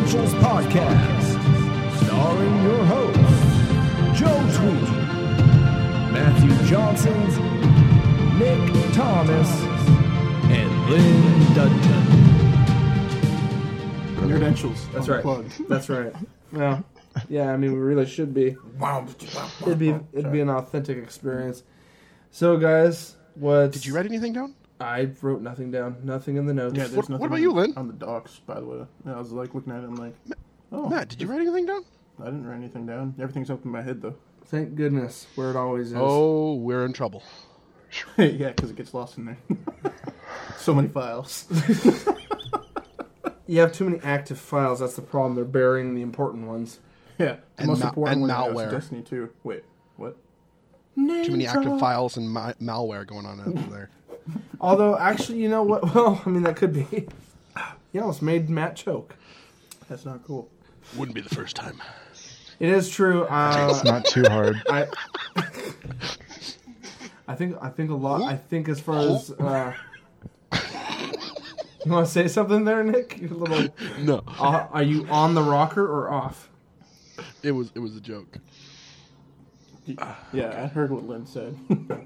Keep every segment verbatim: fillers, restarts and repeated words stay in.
Nerdentials Podcast, starring your hosts, Joe Tweet, Matthew Johnson, Nick Thomas, and Lynn Dudton. Nerdentials. That's right. Plug. That's right. Well, yeah, I mean, we really should be. It'd be it'd be an authentic experience. So, guys, what Did you write anything down? I wrote nothing down. Nothing in the notes. Yeah, there's What- nothing what about on- you, Lynn? On the docs, by the way. Yeah, I was like looking at it and like, oh, Matt, did you write anything down? I didn't write anything down. Everything's up in my head though. Thank goodness, where it always is. Oh, we're in trouble. Yeah, because it gets lost in there. So many files. You have too many active files. That's the problem. They're burying the important ones. Yeah, the And most ma- important and one right now malware. is Destiny two. Wait, what? Too many active files and ma- malware going on out there. Although, actually, you know what? Well, I mean, that could be. You almost made Matt choke. That's not cool. Wouldn't be the first time. It is true. Uh, It's not too hard. I, I think I think a lot. I think as far as uh, you want to say something there, Nick? You little. No, Uh, are you on the rocker or off? it was it was a joke. Yeah, I heard what Lynn said.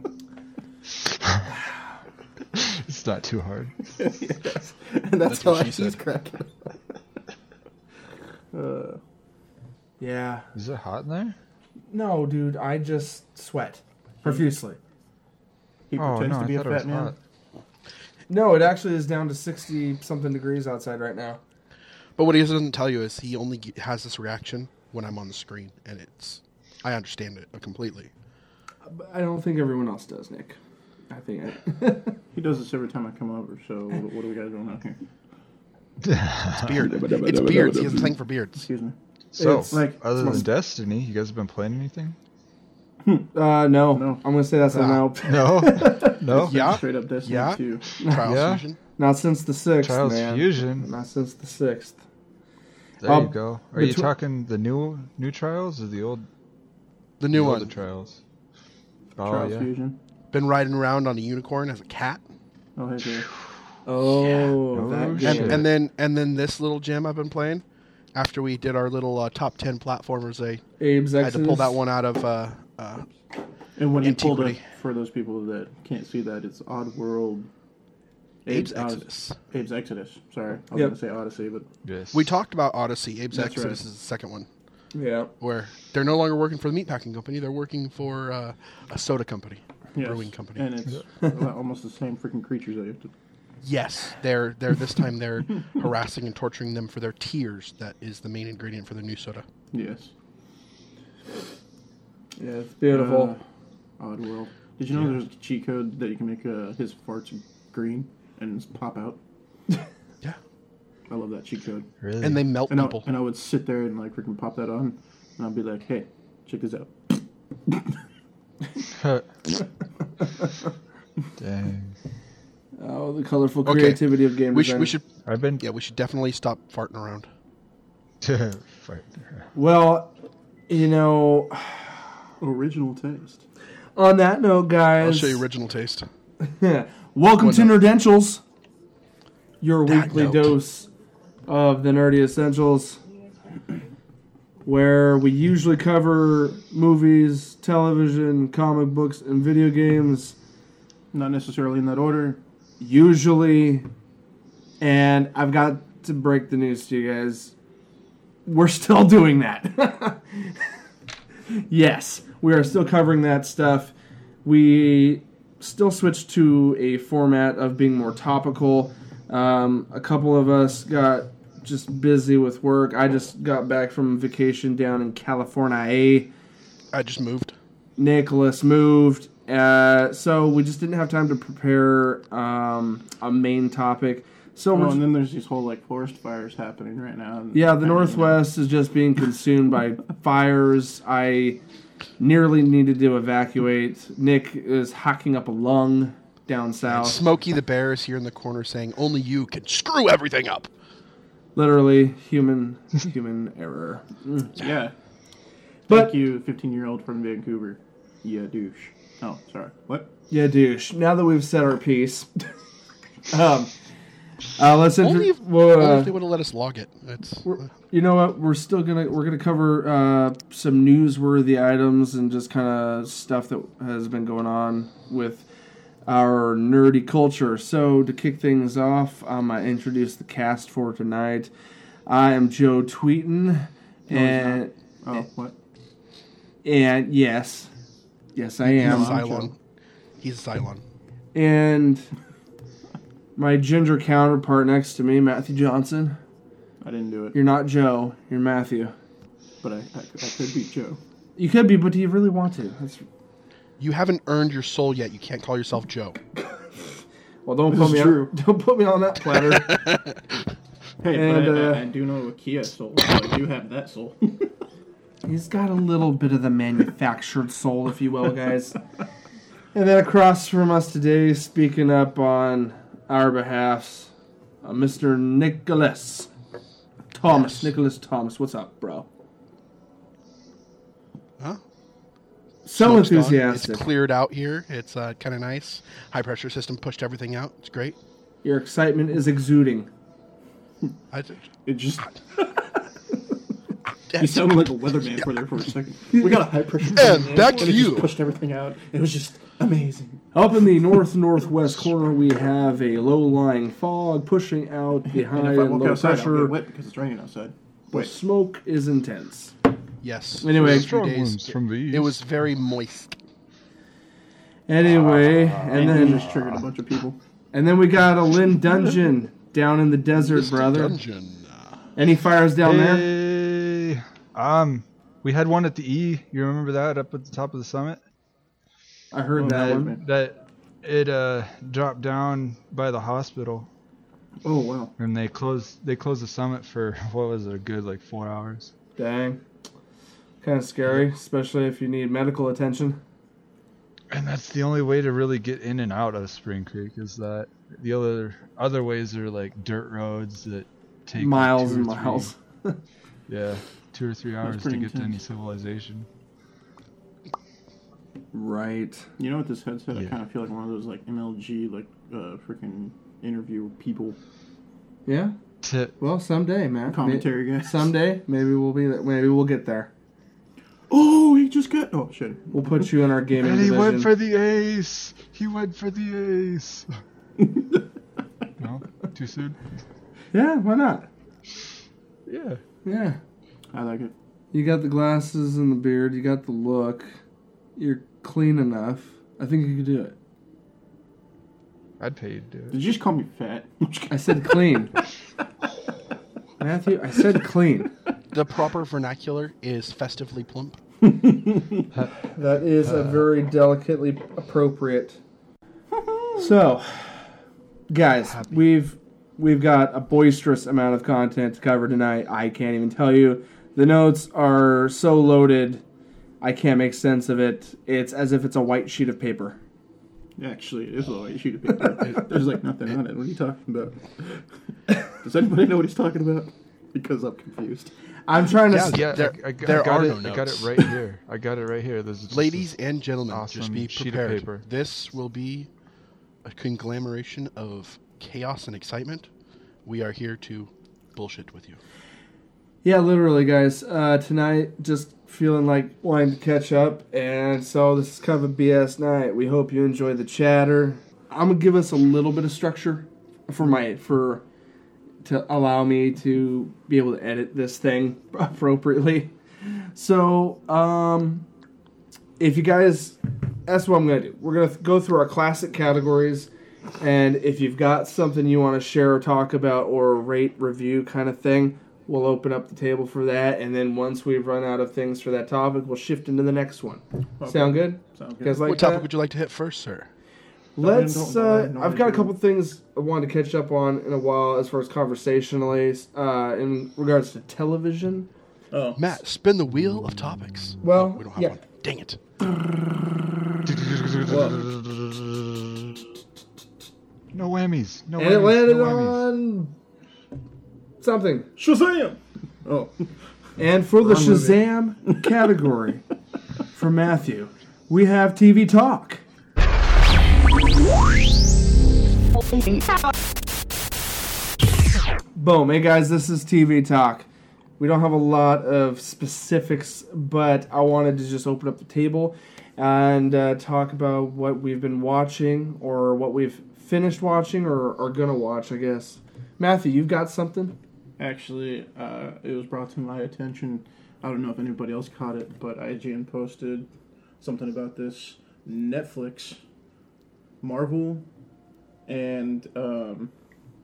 It's not too hard. Yes. And that's, That's how what I she she's said. cracking. uh, Yeah. Is it hot in there? No, dude. I just sweat profusely. he Oh pretends no, to be I a thought it was fat man. hot. No, it actually is down to sixty something degrees outside right now. But what he doesn't tell you is he only ge- has this reaction when I'm on the screen, and it's I understand it completely. But I don't think everyone else does, Nick. I think. I, He does this every time I come over. So what, what do we got going on here? It's beard. It's beards. He has a thing for beards. Excuse me. So, It's like- other it's than Destiny, you guys have been playing anything? uh, no. No. I'm gonna say that's a no. No, no. Yeah. Straight up Destiny Yeah. two. Trials Yeah. Fusion. Not since the sixth, Trials man. Fusion. Not since the sixth. There Um, you go. Are you betw- talking the new new trials or the old The new the older one. trials? Oh Trials yeah. Fusion. Been riding around on a unicorn as a cat, Oh, hey there. Oh, Oh, that shit. game. and, and then and then this little gem I've been playing. After we did our little uh, top ten platformers, I Abe's had Exodus. to pull that one out of. Uh, uh, And when he pulled up, Antiquity. for those people that can't see that, it's Oddworld. Abe's Odyssey- Exodus. Abe's Exodus. Sorry, I was Yep. going to say Odyssey, but Yes. We talked about Odyssey. Abe's That's Exodus right. is the second one, Yeah. where they're no longer working for the meatpacking company. They're working for uh, a soda company, yes. brewing company. And it's well, almost the same freaking creatures that you have to. Yes, they're they're this time they're harassing and torturing them for their tears. That is the main ingredient for their new soda. Yes. Yeah, it's beautiful. Uh, Oddworld. Did you know there's a cheat code that you can make uh, his farts green and just pop out? Yeah, I love that cheat code. Really? and they melt And I, people. and I would sit there and like freaking pop that on, and I'd be like, "Hey, check this out." Dang. Oh, the colorful Okay. creativity of game We design. should we should I've been. yeah we should definitely stop farting around. Fight. Well, you know, Original taste. on that note, guys. I'll show you original taste. Welcome What to note? Nerdentials, your That weekly note. dose of the nerdy essentials, where we usually cover movies, television, comic books, and video games. Not necessarily in that order. Usually, and I've got to break the news to you guys. We're still doing that. Yes, we are still covering that stuff. We still switched to a format of being more topical. Um, a couple of us got just busy with work. I just got back from vacation down in California. I just moved. Nicholas moved. Uh, so we just didn't have time to prepare um, a main topic. So Oh, much. and then there's these whole like forest fires happening right now. and- Yeah, the Northwest is just being consumed by fires. I nearly needed to evacuate. Nick is hacking up a lung down south. Smokey the Bear is here in the corner saying, "Only you can screw everything up." Literally, human human error. Mm. Yeah. But- Thank you, fifteen-year-old from Vancouver. Yeah, douche. Oh, sorry. What? Yeah, douche. Now that we've said our piece, um, Uh, let's intro- Only if, well, only uh, if they would have let us log it. It's, We're, you know what? We're still gonna we're gonna cover uh, some newsworthy items and just kind of stuff that has been going on with our nerdy culture. So to kick things off, I'm gonna introduce the cast for tonight. I am Joe Tweeton, and Oh, what? and yes, yes I he's a am, Cylon. He's a Cylon. and my ginger counterpart next to me, Matthew Johnson. I didn't do it, You're not Joe. You're Matthew. but I, I, I could beat Joe. You could be, but do you really want to? That's You haven't earned your soul yet. You can't call yourself Joe. Well, don't This put is me true. on, don't put me on that platter. Hey, And, but I, uh, I, I do know a Kia soul, so I do have that soul. He's got a little bit of the manufactured soul, if you will, guys. And then across from us today, speaking up on our behalfs, uh, Mister Nicholas Thomas. Yes. Nicholas Thomas, what's up, bro? Huh? So Smoke's gone. enthusiastic. It's cleared out here. It's uh, kind of nice. High pressure system pushed everything out. It's great. Your excitement is exuding. I, It just you sounded like a weatherman for there for a second. We got a high pressure. And fan, back to and it you. Just pushed everything out. It was just amazing. Up in the north-northwest corner, we have a low-lying fog pushing out the high And if I and walk low outside, I'll pressure. get wet because it's raining outside. The Wait, smoke is intense. yes. Anyway, For a few strong days, winds from the east. It was very moist. Anyway, and and then just triggered a bunch of people. and then we got a Lynn Dungeon down in the desert, Mister brother. Dungeon. Any fires down there? Hey, um, we had one at the E. You remember that up at the top of the summit? I heard Oh, that no. one. That it uh dropped down by the hospital, Oh wow! and they closed they closed the summit for what was it, a good like four hours. Dang. Kind of scary, especially if you need medical attention. And that's the only way to really get in and out of Spring Creek is that the other other ways are like dirt roads that take like, Miles two and or three- miles. Yeah, two or three hours to pretty get to any intense. civilization. Right. You know what this headset? I Yeah. kind of feel like one of those like M L G like uh freaking interview people Yeah. To, Well, someday, man. commentary May- guys. Someday, maybe we'll be there. Maybe we'll get there. Oh, he just got. Oh shit! We'll put you in our gaming and he division. went for the ace. He went for the ace. No, too soon. Yeah, why not? Yeah. Yeah. I like it. You got the glasses and the beard. You got the look. You're clean enough. I think you could do it. I'd pay you to do it. Did you just call me fat? I said clean. Matthew, I said clean. The proper vernacular is festively plump. That is a very delicately appropriate. So, guys, we've we've got a boisterous amount of content to cover tonight. I can't even tell you. The notes are so loaded, I can't make sense of it. It's as if it's a white sheet of paper. Actually, it is a white sheet of paper. There's like nothing on it. What are you talking about? Does anybody know what he's talking about? Because I'm confused. I'm trying to. Yeah, s- Yeah, There- I, I, got- there I got are it. no I got notes. it right here. I got it right here. There's just Ladies this- and gentlemen, just awesome be sheet of prepared. paper. This will be a conglomeration of chaos and excitement. We are here to bullshit with you. Yeah, literally, guys. Uh, tonight, just feeling like wanting to catch up, and so this is kind of a B S night. We hope you enjoy the chatter. I'm gonna give us a little bit of structure for my for to allow me to be able to edit this thing appropriately. So, um, if you guys, that's what I'm gonna do. We're gonna go through our classic categories, and if you've got something you want to share or talk about or rate, review kind of thing, we'll open up the table for that. And then once we've run out of things for that topic, we'll shift into the next one. Okay. Sound good? Sounds You good. guys like what topic that? would you like to hit first, sir? Let's. Don't- don't- Uh, don't- I've got a don't- couple things I wanted to catch up on in a while as far as conversationally, uh, in regards to television. Oh, Matt, spin the wheel of topics. Well, Oh, we don't have yeah. one. Dang it. No whammies. No And whammies. it landed no whammies. on something. Shazam! Oh, And for the Wrong movie. Shazam category for Matthew, we have T V Talk. Boom. Hey, guys, this is T V Talk. We don't have a lot of specifics, but I wanted to just open up the table and uh, talk about what we've been watching or what we've finished watching or are going to watch, I guess. Matthew, you've got something? Actually, uh, it was brought to my attention. I don't know if anybody else caught it, but I G N posted something about this. Netflix, Marvel, and um,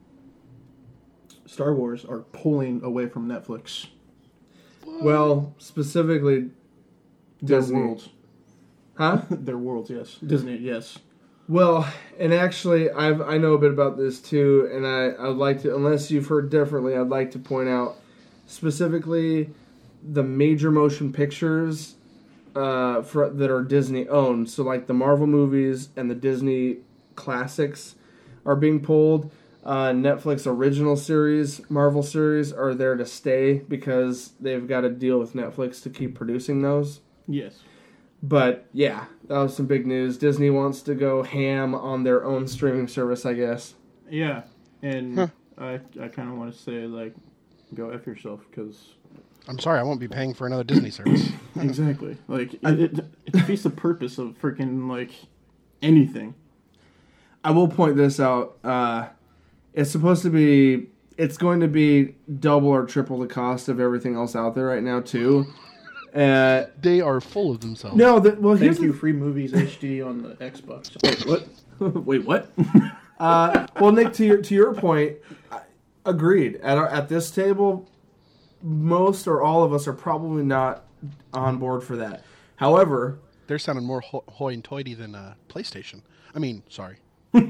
Star Wars are pulling away from Netflix. Well, specifically Their Disney. worlds. Huh? Their worlds, yes. Disney, yes. Well, and actually, I've I know a bit about this too, and I I'd like to, unless you've heard differently, I'd like to point out specifically the major motion pictures uh, for that are Disney owned. So, like the Marvel movies and the Disney classics are being pulled. Uh, Netflix original series, Marvel series, are there to stay because they've got to deal with Netflix to keep producing those. Yes. But yeah, that was some big news. Disney wants to go ham on their own streaming service, I guess. Yeah, and Huh. I I kind of want to say, like, go F yourself, because... I'm sorry, I won't be paying for another Disney service. Exactly. Like, it, it, it defeats the purpose of freaking, like, anything. I will point this out. Uh, it's supposed to be... It's going to be double or triple the cost of everything else out there right now, too. Uh, They are full of themselves. no, the, well, here's Thank you, the... free movies H D on the Xbox. Wait, what? Wait, what? uh, well, Nick, to your to your point, I- agreed. At our, at this table, most or all of us are probably not on board for that. However, They're sounding more ho- hoity-toity than uh, PlayStation. I mean, sorry.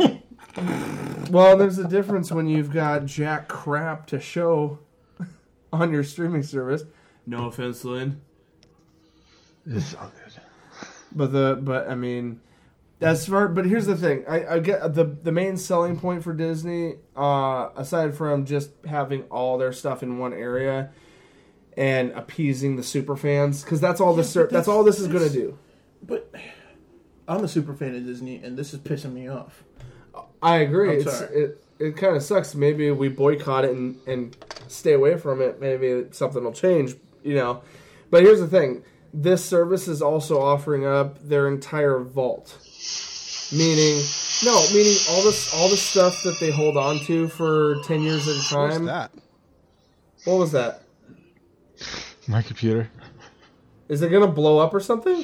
well, there's a difference when you've got jack crap to show on your streaming service. No offense, Lynn. It's all good. But the but I mean, as far but here's the thing. I, I get the the main selling point for Disney, uh, aside from just having all their stuff in one area and appeasing the super fans, because that's all this Yeah, but that's all this is that's- gonna do. But I'm a super fan of Disney, and this is pissing me off. I agree. I'm It's, sorry. it it kind of sucks. Maybe we boycott it and and stay away from it. Maybe something will change. You know, but here's the thing. This service is also offering up their entire vault, meaning no, meaning all this all the stuff that they hold on to for ten years at a What's time. that? What was that? My computer. Is it gonna blow up or something?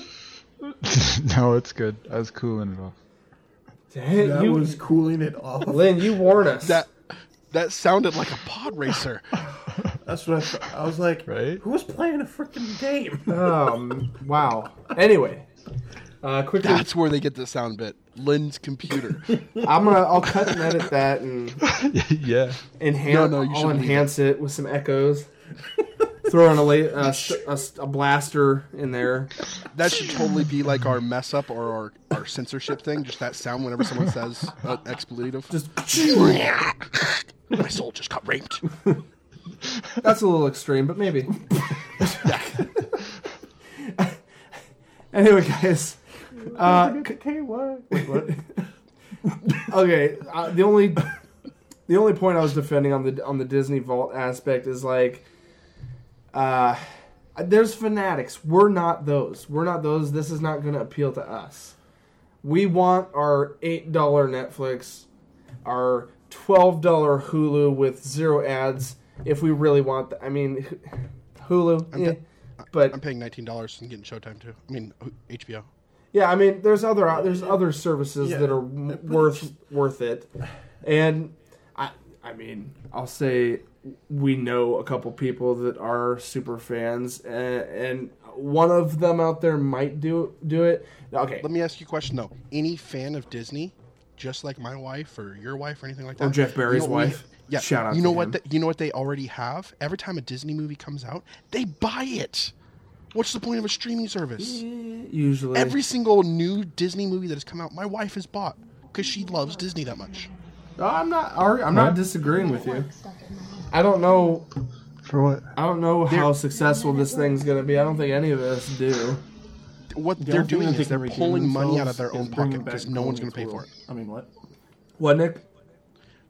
No, it's good. I was cooling it off. Dang, That you, was cooling it off. Lynn, you warned us. That that sounded like a pod racer. That's what I thought. I was like, Right? who was playing a freaking game? um, wow. Anyway, uh, quickly, That's where they get the sound bit. Lynn's computer. I'm gonna I'll cut and edit that and Yeah. enhance. No, no, you I'll shouldn't leave enhance it with some echoes. Throw in a, la- a, st- a, st- a blaster in there. That should totally be like our mess up or our, our censorship thing. Just that sound whenever someone says uh, expletive. Just My soul just got raped. that's a little extreme, but maybe. Anyway, guys. Uh, Okay, what? Wait, what? Okay, uh, the only the only point I was defending on the on the Disney Vault aspect is like, uh, there's fanatics. We're not those. We're not those. This is not going to appeal to us. We want our eight dollar Netflix, our twelve dollar Hulu with zero ads. If we really want that, I mean, Hulu. I'm, eh, pa- but I'm paying nineteen dollars and getting Showtime too. I mean, H B O. yeah, I mean, there's other there's other services Yeah, that are but m- worth worth it, and I I mean, I'll say we know a couple people that are super fans, and, and one of them out there might do do it. Okay, Let me ask you a question though. Any fan of Disney, just like my wife or your wife or anything like that, Or Jeff Berry's you know what we- wife. Yeah, Shout out You to know him. what? The, you know what they already have. Every time a Disney movie comes out, they buy it. What's the point of a streaming service? usually Every single new Disney movie that has come out, my wife has bought because she loves Disney that much. Oh, I'm not I'm not disagreeing with you. I don't know For what? I don't know how successful this thing's gonna be. I don't think any of us do. What The they're only thing doing that is they they're can pulling redeem money out of themselves their own is bringing pocket because back no one's going Golden to pay for World. it. I mean, what? What, Nick?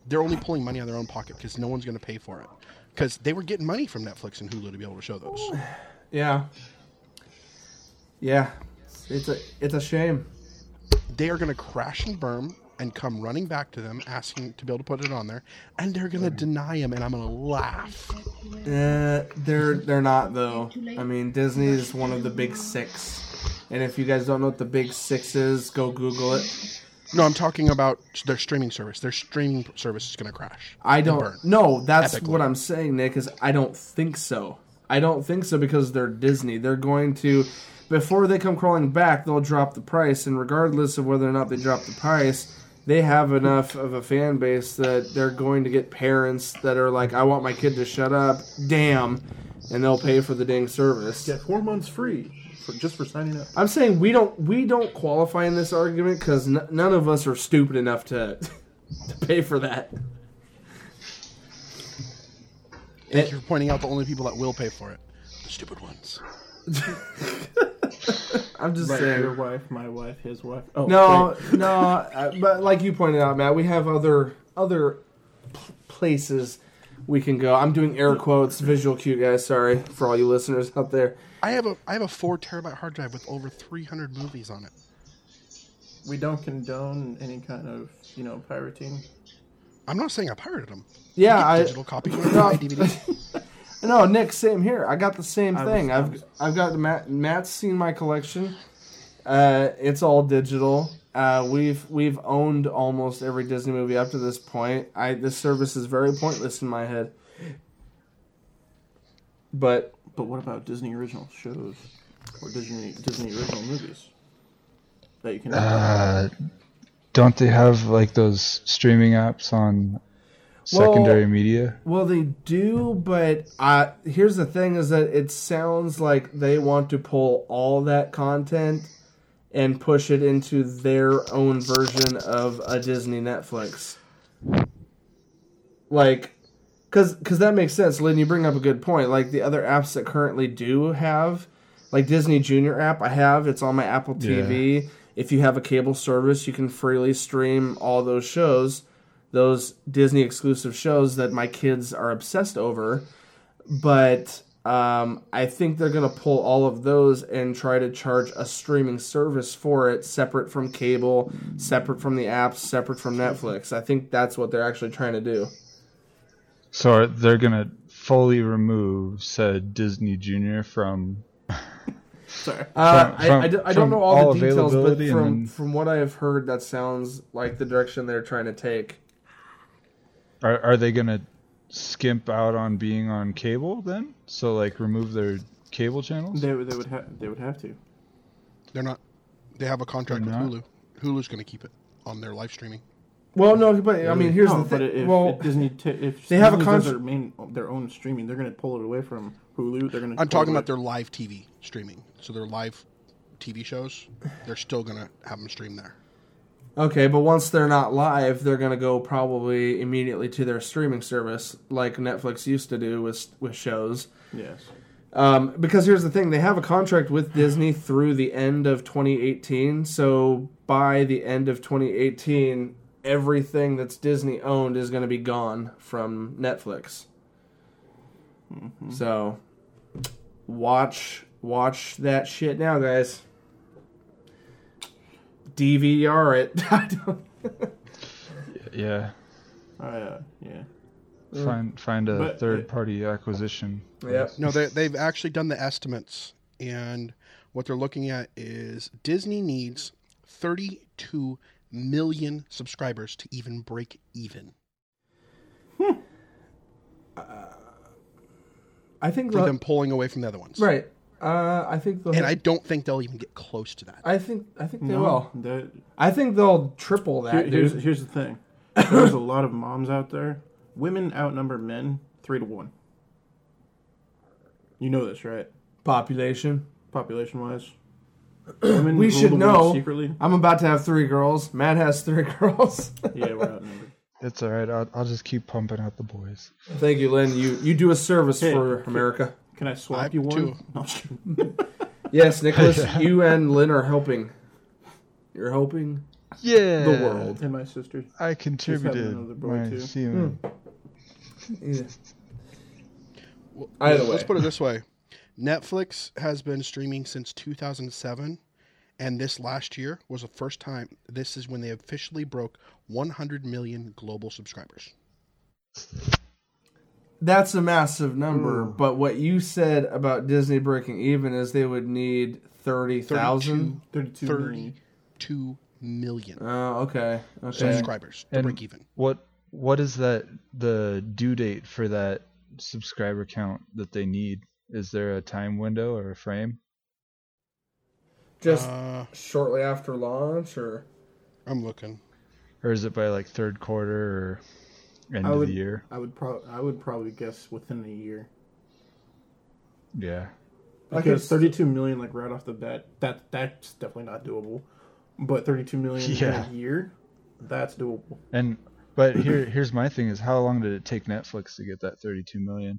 they're only pulling money out of their own pocket because no one's going to pay for it. Because they were getting money from Netflix and Hulu to be able to show those. Yeah. Yeah. It's a it's a shame. They are going to crash and burn and come running back to them asking to be able to put it on there, and they're going to deny them, and I'm going to laugh. Uh, they're they're not though. I mean, Disney is one of the big six, and if you guys don't know what the big six is, go Google it. No, I'm talking about their streaming service. Their streaming service is going to crash. I and don't. burn. No, that's Epically. what I'm saying, Nick. Is I don't think so. I don't think so because they're Disney. They're going to, before they come crawling back, they'll drop the price, and regardless of whether or not they drop the price, they have enough of a fan base that they're going to get parents that are like, I want my kid to shut up, damn, and they'll pay for the dang service. Get four months free for just for signing up. I'm saying we don't we don't qualify in this argument because n- none of us are stupid enough to to pay for that. And you're pointing out the only people that will pay for it. The stupid ones. I'm just Like saying. your wife, my wife, his wife. Oh No, wait. no, uh, but like you pointed out, Matt, we have other other p- places we can go. I'm doing air quotes, visual cue, guys. Sorry for all you listeners out there. I have a I have a four terabyte hard drive with over three hundred movies on it. We don't condone any kind of, you know, pirating. I'm not saying I pirated them. Yeah, Get I digital copies of no, my D V D. no, Nick, same here. I got the same I thing. was- I I've was- I've got the Matt. Matt's seen my collection. Uh, it's all digital. Uh, we've we've owned almost every Disney movie up to this point. I this service is very pointless in my head. But But what about Disney original shows or Disney Disney original movies that you can? Uh, don't they have like those streaming apps on secondary Well- media? Well, they do, but uh, here's the thing: is that it sounds like they want to pull all that content and push it into their own version of a Disney Netflix. Like, because because that makes sense, Lynn. You bring up a good point. Like the other apps that currently do have, like Disney Junior app, I have. It's on my Apple T V. If you have a cable service, you can freely stream all those shows. Those Disney exclusive shows that my kids are obsessed over, but um, I think they're going to pull all of those and try to charge a streaming service for it, separate from cable, separate from the apps, separate from Netflix. I think that's what they're actually trying to do. So they're gonna fully remove said Disney Junior from. Sorry. Uh, From- I, from- I, d- I from don't know all, all the details, but availability and from, then- from what I have heard, that sounds like the direction they're trying to take. Are are they gonna skimp out on being on cable then? So like remove their cable channels? They would- they would have they would have to. They're not. They have a contract with They're not? Hulu. Hulu's going to keep it on their live streaming. Well, no, but I mean, here's no, the but thing. if, well, if Disney t- if they have a Disney does contr- their main their own streaming, they're going to pull it away from Hulu. They're going to. I'm talking about their live T V streaming. So their live T V shows, they're still going to have them stream there. okay, but once they're not live, they're going to go probably immediately to their streaming service, like Netflix used to do with with shows. Yes. Um, because here's the thing, they have a contract with Disney through the end of twenty eighteen, so by the end of twenty eighteen, everything that's Disney owned is going to be gone from Netflix. Mm-hmm. So, watch watch that shit now, guys. D V R it. I don't... Yeah. I uh, yeah. Find find a But, uh, third party acquisition. Yep. No, they, they've actually done the estimates, and what they're looking at is Disney needs thirty-two million subscribers to even break even. I think For they'll- them pulling away from the other ones. right. Uh, I think they'll. And I don't think they'll even get close to that. I think I think they No, will. the- I think they'll triple that. here- here's dude. here's the thing. There's a lot of moms out there. Women outnumber men three to one. You know this, right? Population. Population wise. Women We rule should the world know. secretly. I'm about to have three girls. Matt has three girls. Yeah, we're outnumbered. It's all right. I'll, I'll just keep pumping out the boys. Thank you, Lynn. You you do a service Hey, for hey. America. Can I swap I you one? too. No, I'm just kidding. Yes, Nicholas, you and Lynn are helping. You're helping Yeah. the world. And my sister. I contributed another boy, my too. semen. Yeah. Well, Either let's way. put it this way. Netflix has been streaming since two thousand seven, and this last year was the first time. This is when they officially broke one hundred million global subscribers. That's a massive number, but what you said about Disney breaking even is they would need thirty thousand. thirty-two million. thirty-two million Oh, okay. Okay. subscribers to and- break even. What what is that the due date for that subscriber count that they need? Is there a time window or a frame? Just Uh, shortly after launch, or I'm looking. Or is it by like third quarter or end I of would, the year? I would probably, I would probably guess within a year. Yeah. I could Because s- thirty-two million, like right off the bat, that that's definitely not doable. But thirty-two million Yeah. in a year, that's doable. And but here here's my thing is how long did it take Netflix to get that thirty-two million?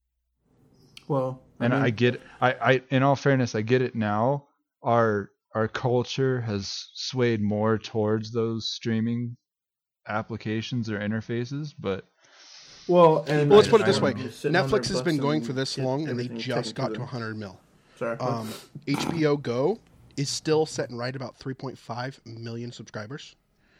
Well, I And mean, I get I, I in all fairness I get it now. Our our culture has swayed more towards those streaming applications or interfaces, but well, and Well, let's put it I this don't way. know. Sitting on their Netflix has butts been going and for this get long, and they everything just taken got to to them. one hundred mil. sorry. Um, H B O Go is still setting right about three point five million subscribers.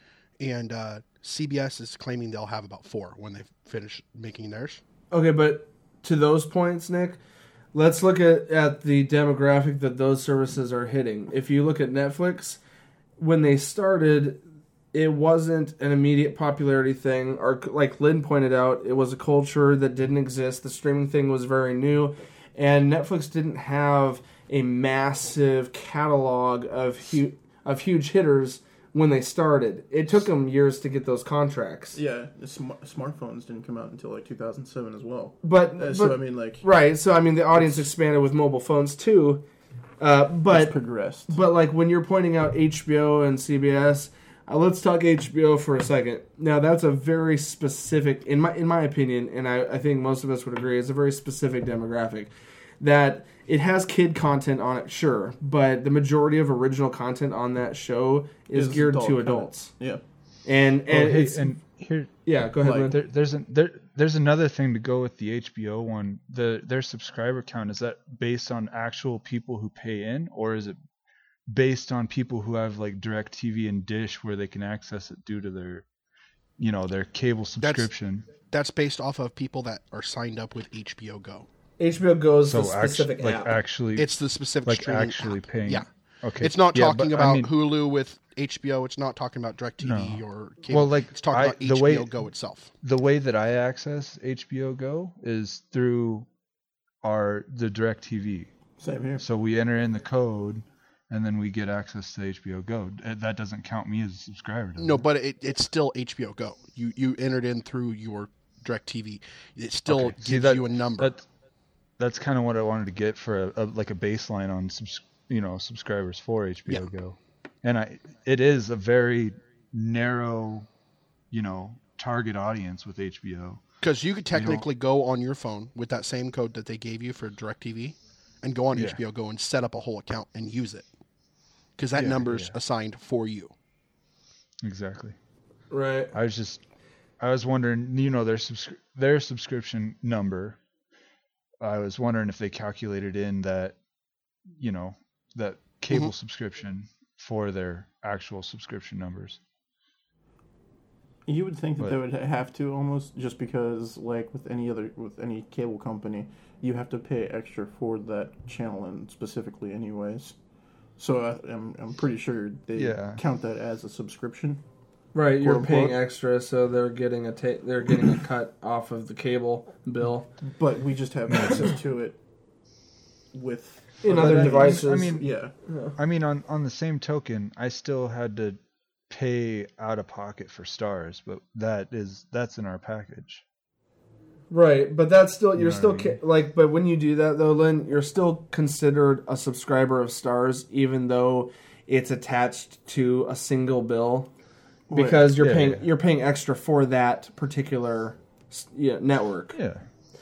And uh, C B S is claiming they'll have about four when they finish making theirs. okay, but to those points, Nick, let's look at, at the demographic that those services are hitting. If you look at Netflix, when they started, it wasn't an immediate popularity thing. Or like Lynn pointed out, it was a culture that didn't exist. The streaming thing was very new, and Netflix didn't have a massive catalog of hu- of huge hitters when they started. It took them years to get those contracts. yeah, the sm- smartphones didn't come out until like two thousand seven as well. But, Uh, but so I mean, like, right, so I mean the audience expanded with mobile phones too. Uh, it's but progressed. but like when you're pointing out H B O and C B S, uh, let's talk H B O for a second. Now that's a very specific, in my in my opinion, and I, I think most of us would agree, it's a very specific demographic. That it has kid content on it, sure, but the majority of original content on that show is Is geared adult to content. adults. Yeah, And Well, and hey, it's and here yeah, go ahead. like, Lynn. there, there's an, there there's another thing to go with the H B O one. The their subscriber count, is that based on actual people who pay in, or is it based on people who have like DirecTV and Dish where they can access it due to their you know their cable subscription? That's based off of people that are signed up with H B O Go. H B O Go's So the actually, specific like app. actually, It's the specific like streaming actually app. paying. Yeah. Okay. It's not Yeah, talking but, about I mean, Hulu with H B O. It's not talking about DirecTV No. or cable. Well, like, it's talking I- about the H B O way- Go itself. the way that I access H B O Go is through our the DirecTV. same here. So we enter in the code, and then we get access to H B O Go. Uh, That doesn't count me as a subscriber. does No, it? but it, it's still H B O Go. You you entered in through your DirecTV. It still Okay, gives see, that- you a number. That, that's kind of what I wanted to get for a, a like a baseline on subs, you know subscribers for H B O Yeah. Go, and I it is a very narrow, you know, target audience with H B O. Because you could technically go on your phone with that same code that they gave you for DirecTV and go on Yeah. H B O Go and set up a whole account and use it. Because that Yeah, number's yeah. assigned for you. Exactly. Right. I was just, I was wondering, you know, their subscri- their subscription number. I was wondering if they calculated in that, you know, that cable Mhm. subscription for their actual subscription numbers. You would think that But- they would have to almost just because, like with any other with any cable company, you have to pay extra for that channel and specifically, anyways. So I, I'm I'm pretty sure they Yeah. count that as a subscription. Right, you're Quote, paying unquote. extra, so they're getting a ta- they're getting a cut off of the cable bill But we just have access to it with in But other I- devices. I mean, yeah. I mean, on on the same token, I still had to pay out of pocket for stars, but that is that's in our package. right, but that's still you're know still what I mean? ca- like, but when you do that though, Lynn, you're still considered a subscriber of Stars, even though it's attached to a single bill, because you're Yeah, paying yeah. you're paying extra for that particular s- yeah, network. Yeah.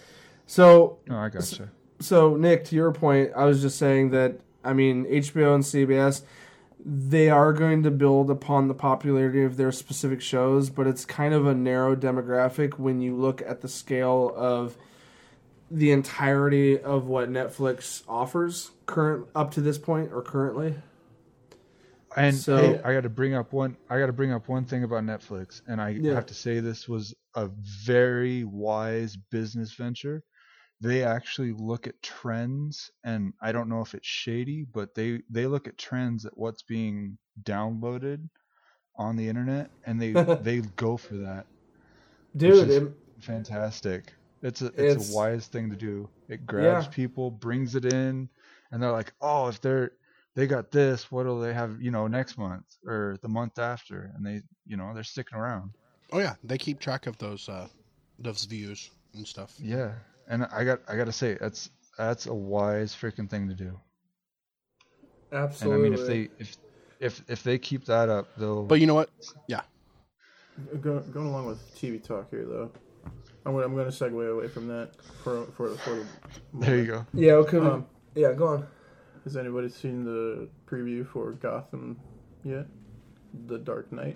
So No, I gotcha. So, Nick, to your point, I was just saying that, I mean, H B O and C B S, they are going to build upon the popularity of their specific shows, but it's kind of a narrow demographic when you look at the scale of the entirety of what Netflix offers current up to this point or currently. And So- hey, I got to bring up one. I got to bring up one thing about Netflix, and I Yeah. have to say this was a very wise business venture. They actually look at trends, and I don't know if it's shady, but they they look at trends at what's being downloaded on the internet, and they they go for that. Dude, is- it, Fantastic. It's a it's, It's- a wise thing to do. It grabs Yeah. people, brings it in, and they're like, oh, if they're they got this, what'll they have, you know, next month or the month after? And they, you know, they're sticking around. Oh yeah, they keep track of those uh, those views and stuff. Yeah, and I got I got to say that's that's a wise freaking thing to do. absolutely. And I mean, if they if if if they keep that up, they'll. But you know what? Yeah, Go, going along with T V talk here, though, I'm gonna, I'm going to segue away from that for for for the. there you go. yeah, okay. Um, yeah, go on. Has anybody seen the preview for Gotham yet? The Dark Knight.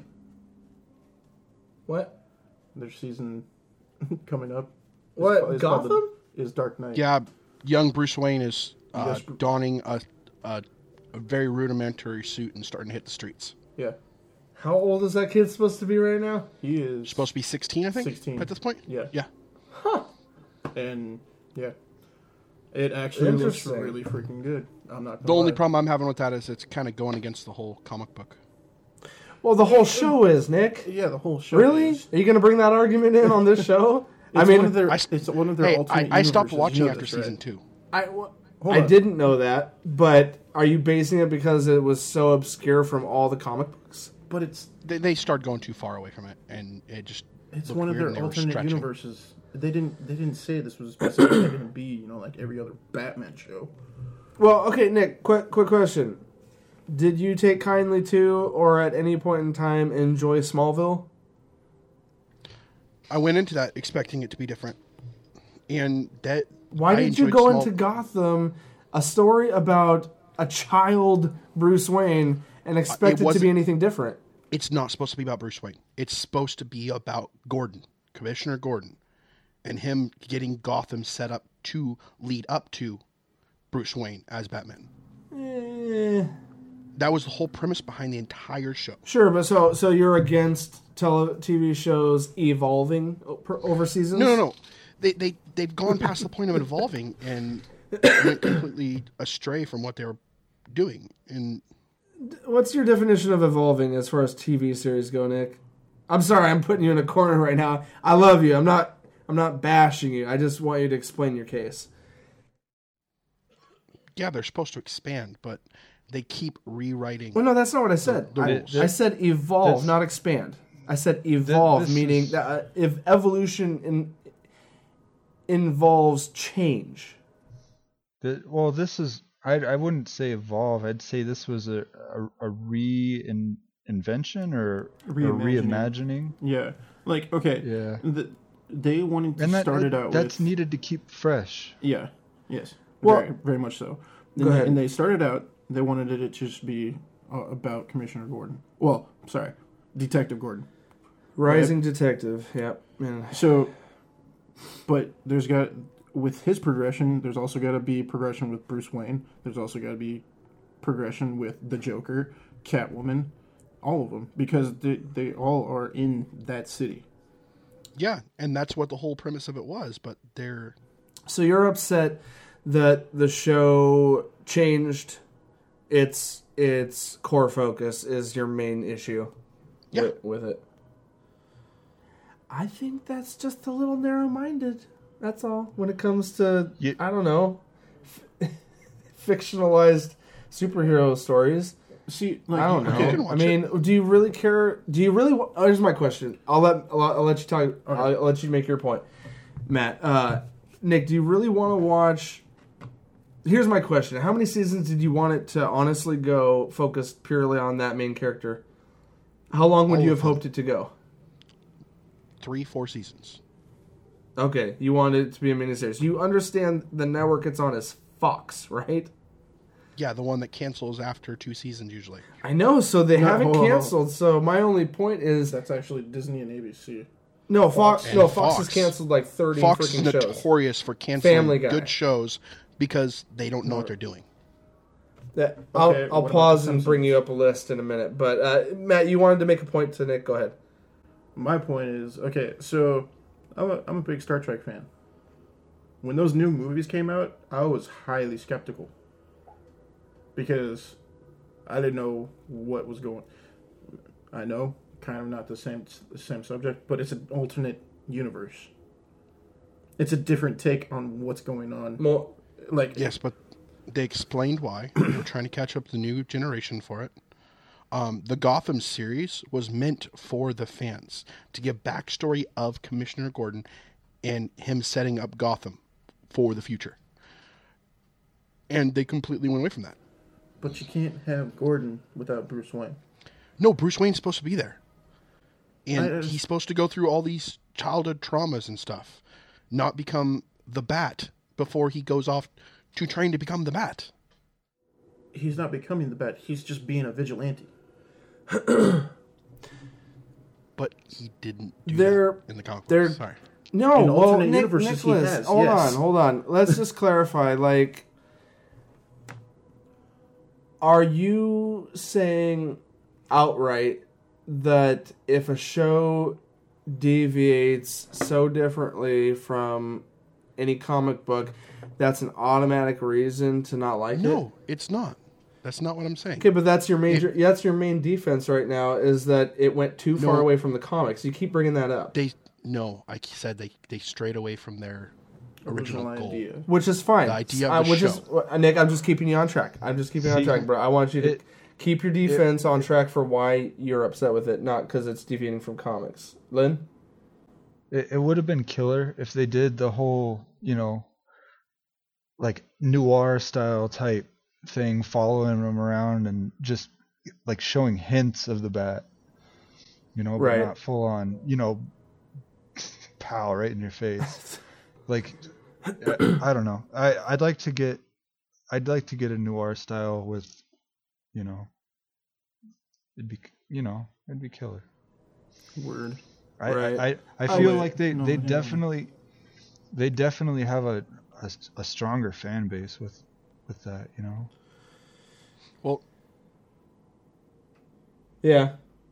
What? Their season coming up. It's What? called- it's called the- Gotham? is Dark Knight. yeah. Young Bruce Wayne is uh, Yes. donning a, a a very rudimentary suit and starting to hit the streets. Yeah. How old is that kid supposed to be right now? He is Supposed to be sixteen, I think. sixteen. At this point. Yeah. Yeah. And yeah, it actually looks Interesting. really freaking good. I'm not. The Gonna only lie. problem I'm having with that is it's kind of going against the whole comic book. Well, the whole show is, Nick. Yeah, the whole show. Really? is- Are you going to bring that argument in on this show? I It's mean, one of their. I- it's one of their Hey, I, alternate I stopped universes. You watching know after this, season right? two. I, w- Hold I on. didn't know that, but are you basing it because it was so obscure from all the comic books? But it's They, they started going too far away from it, and it just it's looked one of weird their and they were alternate stretching. universes. They didn't. They didn't say this was specifically going to be. You know, like every other Batman show. Well, okay, Nick, quick, quick question. Did you take kindly to, or at any point in time, enjoy Smallville? I went into that expecting it to be different, and that. Why I did you enjoyed go Small- into Gotham, a story about a child Bruce Wayne, and expect it, to wasn't- be anything different? It's not supposed to be about Bruce Wayne. It's supposed to be about Gordon, Commissioner Gordon, and him getting Gotham set up to lead up to Bruce Wayne as Batman. Eh, That was the whole premise behind the entire show. sure, but so so you're against tele- T V shows evolving o- per- over seasons? No, no, no. They they they've gone past the point of it evolving and went completely astray from what they were doing. And What's your definition of evolving as far as T V series go, Nick? I'm sorry, I'm putting you in a corner right now. I love you. I'm not. I'm not bashing you. I just want you to explain your case. yeah, they're supposed to expand, but they keep rewriting. Well, no, that's not what I said. The I, rules. I said evolve, This- not expand. I said evolve, this meaning is- that uh, if evolution in, involves change. The, well, this is I I wouldn't say evolve. I'd say this was a a, a reinvention or a Reimagining. reimagining. Yeah. Like okay. Yeah. The, they wanted to And that, start it that- out that's with. needed to keep fresh. Yeah. Yes. Well- very, very much so. And, Go they, ahead. and they started out. They wanted it to just be uh, about Commissioner Gordon. Well, sorry, Detective Gordon. Rising detective. Yep. Man. So, but there's got with his progression. There's also got to be progression with Bruce Wayne. There's also got to be progression with the Joker, Catwoman, all of them because they they all are in that city. Yeah, and that's what the whole premise of it was. But they're So you're upset that the show changed its its core focus is your main issue Yeah. with, with it. I think that's just a little narrow-minded. That's all. When it comes to You- I don't know, f- fictionalized superhero stories. See, like, I don't know. okay, can I watch mean, do you really care? Do you really? wa- Oh, here's my question. I'll let I'll, I'll let you tell. You, Okay. I'll, I'll let you make your point, Matt. Uh, Nick, do you really want to watch? Here's my question: how many seasons did you want it to honestly go focused purely on that main character? How long would All you of have them. hoped it to go? three, four seasons. Okay, you wanted it to be a miniseries. You understand the network it's on is Fox, right? Yeah, the one that cancels after two seasons usually. I know, so they No, haven't hold on, hold on. canceled. So my only point is That's actually Disney and A B C. no Fox. And no, Fox, Fox. has canceled like thirty Fox is freaking shows. notorious for canceling Family Guy. good shows because they don't know what they're doing. That, I'll, Okay, I'll what about pause The and bring Simpsons? you up a list in a minute. But uh, Matt, you wanted to make a point to Nick. Go ahead. My point is, okay, so I'm a, I'm a big Star Trek fan. When those new movies came out, I was highly skeptical because I didn't know what was going. I know, kind of not the same the same subject, but it's an alternate universe. It's a different take on what's going on. More, Like, Yes, but they explained why. We're trying to catch up the new generation for it. Um, the Gotham series was meant for the fans to give backstory of Commissioner Gordon and him setting up Gotham for the future. And they completely went away from that. but you can't have Gordon without Bruce Wayne. No, Bruce Wayne's supposed to be there. And I- I- he's supposed to go through all these childhood traumas and stuff. Not become the Bat before he goes off to trying to become the Bat. He's not becoming the Bat. He's just being a vigilante. But he didn't do They're- that in the comic they're- books. Sorry. No, In well, alternate Nick, universes, he Nicholas, has, hold yes. on, hold on. Let's just clarify. Like, are you saying outright that if a show deviates so differently from any comic book, that's an automatic reason to not like it? No, it's not. That's not what I'm saying. Okay, but that's your major. yeah, that's your main defense right now is that it went too far No. away from the comics. You keep bringing that up, They no, I said they they strayed away from their original, Original goal. idea. which is fine. The idea of Uh, the which show. is uh, Nick. I'm just keeping you on track. I'm just keeping you on See, track, bro. I want you to it- keep your defense on track for why you're upset with it, not because it's deviating from comics. Lynn, It, it would have been killer if they did the whole, you know, like noir style type thing, following him around and just like showing hints of the Bat, you know, but Right. not full on, you know, pow right in your face. Like, I, I don't know. I I'd like to get, I'd like to get a noir style with, you know, it'd be, you know, it'd be killer. Word. I, Right. I, I, I Oh, feel wait. like they, No, they hang on. definitely they definitely have a, a, a stronger fan base with with that, you know. Well, yeah.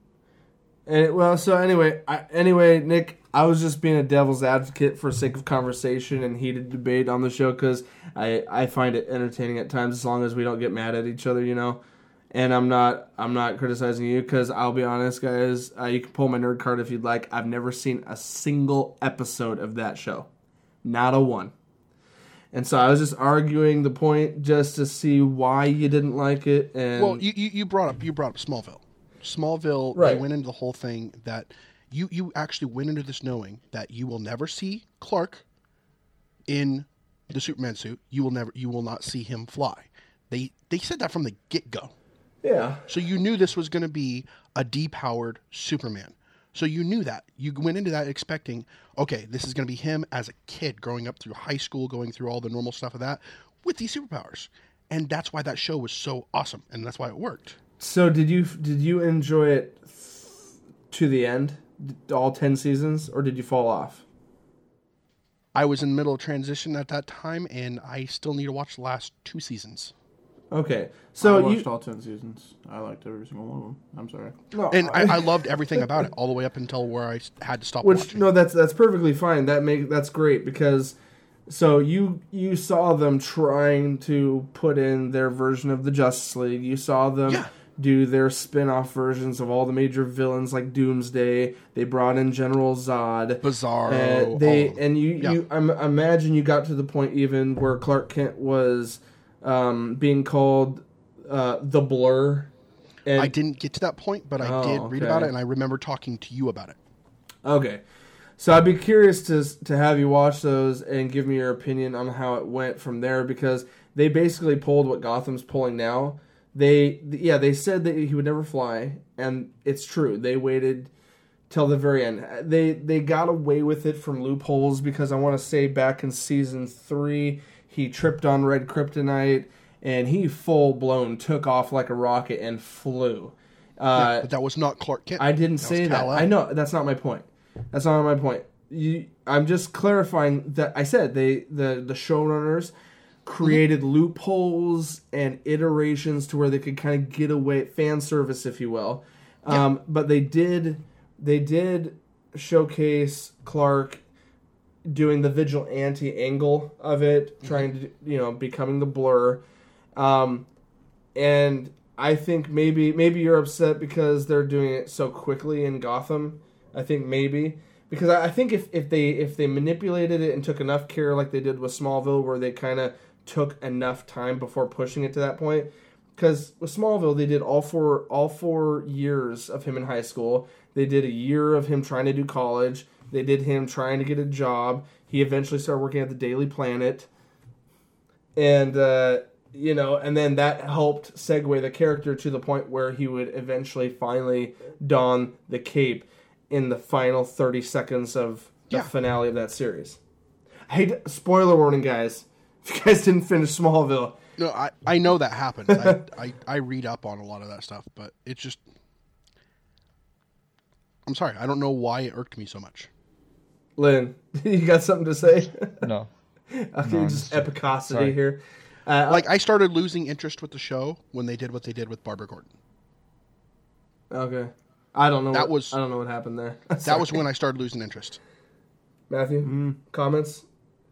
And well, so anyway, I, anyway, Nick, I was just being a devil's advocate for sake of conversation and heated debate on the show because I I find it entertaining at times as long as we don't get mad at each other, you know. And I'm not I'm not criticizing you because I'll be honest, guys. Uh, you can pull my nerd card if you'd like. I've never seen a single episode of that show, not a one. And so I was just arguing the point just to see why you didn't like it. And well, you, you you brought up you brought up Smallville. Smallville, Right. they went into the whole thing that you you actually went into this knowing that you will never see Clark in the Superman suit. You will never you will not see him fly. They they said that from the get go. yeah, So you knew this was going to be a depowered Superman. So you knew that. You went into that expecting, okay, this is going to be him as a kid growing up through high school, going through all the normal stuff of that with these superpowers. And that's why that show was so awesome. And that's why it worked. So did you did you enjoy it to the end, all ten seasons, or did you fall off? I was in the middle of transition at that time, and I still need to watch the last two seasons. Okay, I so watched you all ten seasons. I liked every single one of them. I'm sorry. no, And I, I loved everything about it, all the way up until where I had to stop which watching. no, that's that's perfectly fine. That make that's great because so you you saw them trying to put in their version of the Justice League. You saw them. Yeah. Do their spin-off versions of all the major villains like Doomsday. They brought in General Zod. Bizarro. Uh, they all of them. and you, Yeah. you I'm, imagine you got to the point even where Clark Kent was um, being called uh, the Blur. And, I didn't get to that point, but I Oh, did read okay. about it, and I remember talking to you about it. Okay, so I'd be curious to to have you watch those and give me your opinion on how it went from there because they basically pulled what Gotham's pulling now. They yeah they said that he would never fly, and it's true. They waited till the very end. They they got away with it from loopholes because I want to say back in season three he tripped on red kryptonite and he full blown took off like a rocket and flew. Uh, Yeah, but that was not Clark Kent. I didn't That say was that. Kal-El. I know that's not my point. That's not my point. You, I'm just clarifying that I said they the the showrunners created Mm-hmm. loopholes and iterations to where they could kind of get away, fan service, if you will. Um, but they did they did showcase Clark doing the vigilante angle of it, Mm-hmm. trying to, you know, becoming the Blur. Um, and I think maybe maybe you're upset because they're doing it so quickly in Gotham. I think maybe because I, I think if, if they if they manipulated it and took enough care like they did with Smallville, where they kind of took enough time before pushing it to that point. Because with Smallville, they did all four all four years of him in high school. They did a year of him trying to do college. They did him trying to get a job. He eventually started working at the Daily Planet. And, uh, you know, and then that helped segue the character to the point where he would eventually finally don the cape in the final thirty seconds of the Yeah. finale of that series. Hey, spoiler warning, guys. If you guys didn't finish Smallville, No, I, I know that happened. I, I, I read up on a lot of that stuff, but it's just... I'm sorry, I don't know why it irked me so much. Lynn, you got something to say? No. Okay, No, just I'm epicosity sorry. here. Uh, Like, I started losing interest with the show when they did what they did with Barbara Gordon. okay, I don't know. That what, was- I don't know what happened there. That was when I started losing interest. Matthew. Comments.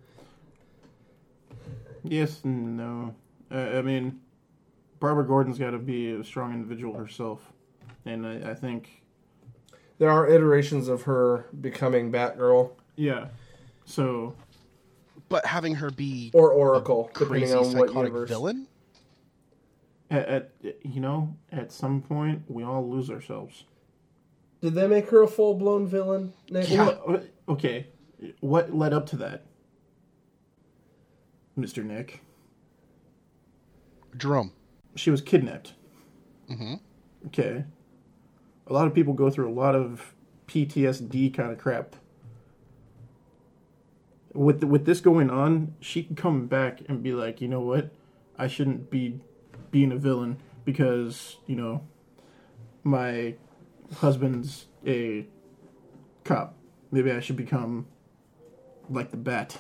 Yes and no. Uh, I mean, Barbara Gordon's got to be a strong individual herself, and I, I think, There are iterations of her becoming Batgirl yeah. So But having her be or Oracle, crazy depending on what psychotic universe. villain? at, at you know, at some point, we all lose ourselves. Did they make her a full blown villain? Nick? Yeah. Well, okay, what led up to that, Mister Nick? Jerome. She was kidnapped. Mm-hmm. Okay. A lot of people go through a lot of P T S D kind of crap. With the, with this going on, she can come back and be like, you know what? I shouldn't be being a villain because, you know, my husband's a cop. Maybe I should become like the Bat.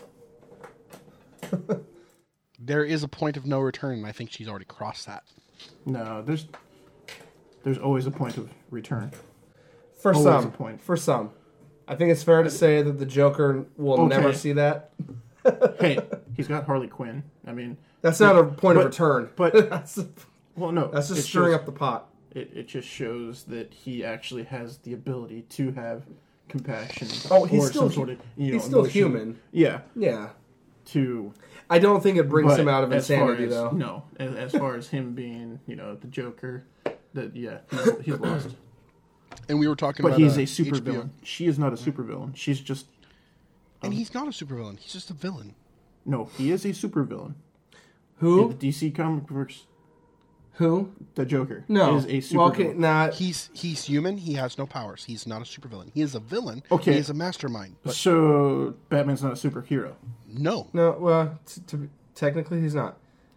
There is a point of no return, and I think she's already crossed that. No, there's there's always a point of return. For Always some, a point. for some, I think it's fair to say that the Joker will Okay. never see that. Hey, he's got Harley Quinn. I mean, That's not a point of but- return. but- that's well, no, that's just it stirring shows- up the pot. It, it just shows that he actually has the ability to have compassion. Oh, he's or still some hu- sort of, you know, he's still emotion. human. Yeah, Yeah, to I don't think it brings but him out of as far insanity as- though. No, as, as far as him being, you know, the Joker, that yeah, he's, he's lost. And we were talking But about he's uh, a supervillain. H B O. She is not a supervillain. She's just And he's not a supervillain. He's just a villain. no. He is a supervillain. In Who? the D C comic books, Who? the Joker No. is a supervillain. Well, okay, not. He's he's human. He has no powers. He's not a supervillain. He is a villain. Okay. He is a mastermind. But So Batman's not a superhero, no. No, well, t- t- technically he's not.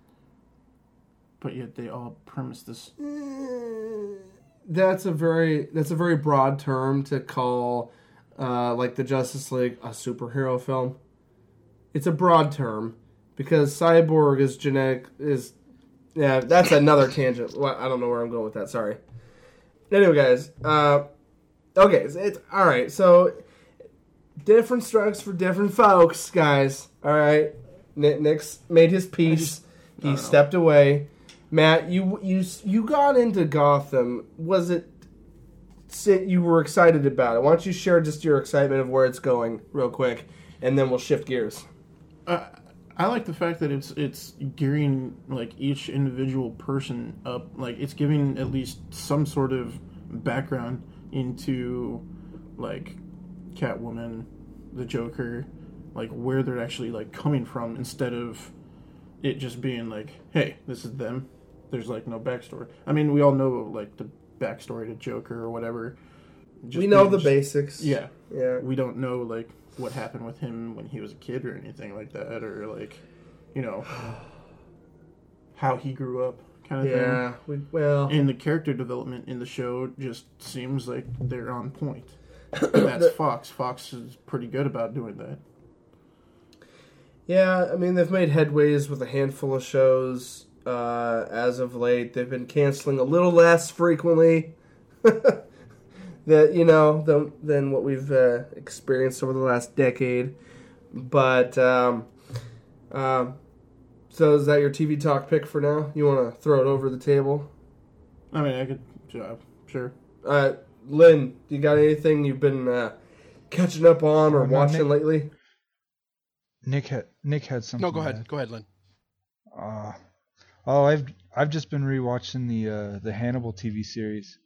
but yet they all premise this. That's a very that's a very broad term to call, uh, like the Justice League a superhero film. It's a broad term because Cyborg is genetic is, yeah. That's another tangent. Well, I don't know where I'm going with that. Sorry. Anyway, guys. Uh, okay, so it's all right. So different strokes for different folks, guys. All right. Nick, Nick's made his peace. He stepped away. Matt, you you you got into Gotham. Was it you were excited about it? Why don't you share just your excitement of where it's going real quick, and then we'll shift gears. Uh, I like the fact that it's it's gearing like each individual person up. Like it's giving at least some sort of background into like Catwoman, the Joker, like where they're actually like coming from instead of it just being like, hey, this is them. There's like no backstory. I mean, we all know like the backstory to Joker or whatever. Just We know being the just- basics. Yeah. Yeah. We don't know like what happened with him when he was a kid or anything like that, or like, you know, how he grew up, kind of Yeah, we, well, thing. And the character development in the show just seems like they're on point. That's Fox. Fox is pretty good about doing that. yeah. I mean, they've made headways with a handful of shows uh, as of late. They've been canceling a little less frequently. That you know than than what we've uh, experienced over the last decade, but um, um, so is that your T V talk pick for now? You want to throw it over the table? I mean, I could, uh, sure. Uh, Lynn, you got anything you've been uh, catching up on or Oh, no, watching Nick- lately? Nick had Nick had something. No, go to ahead. add. Go ahead, Lynn. Uh, oh, I've I've just been rewatching the uh, the Hannibal T V series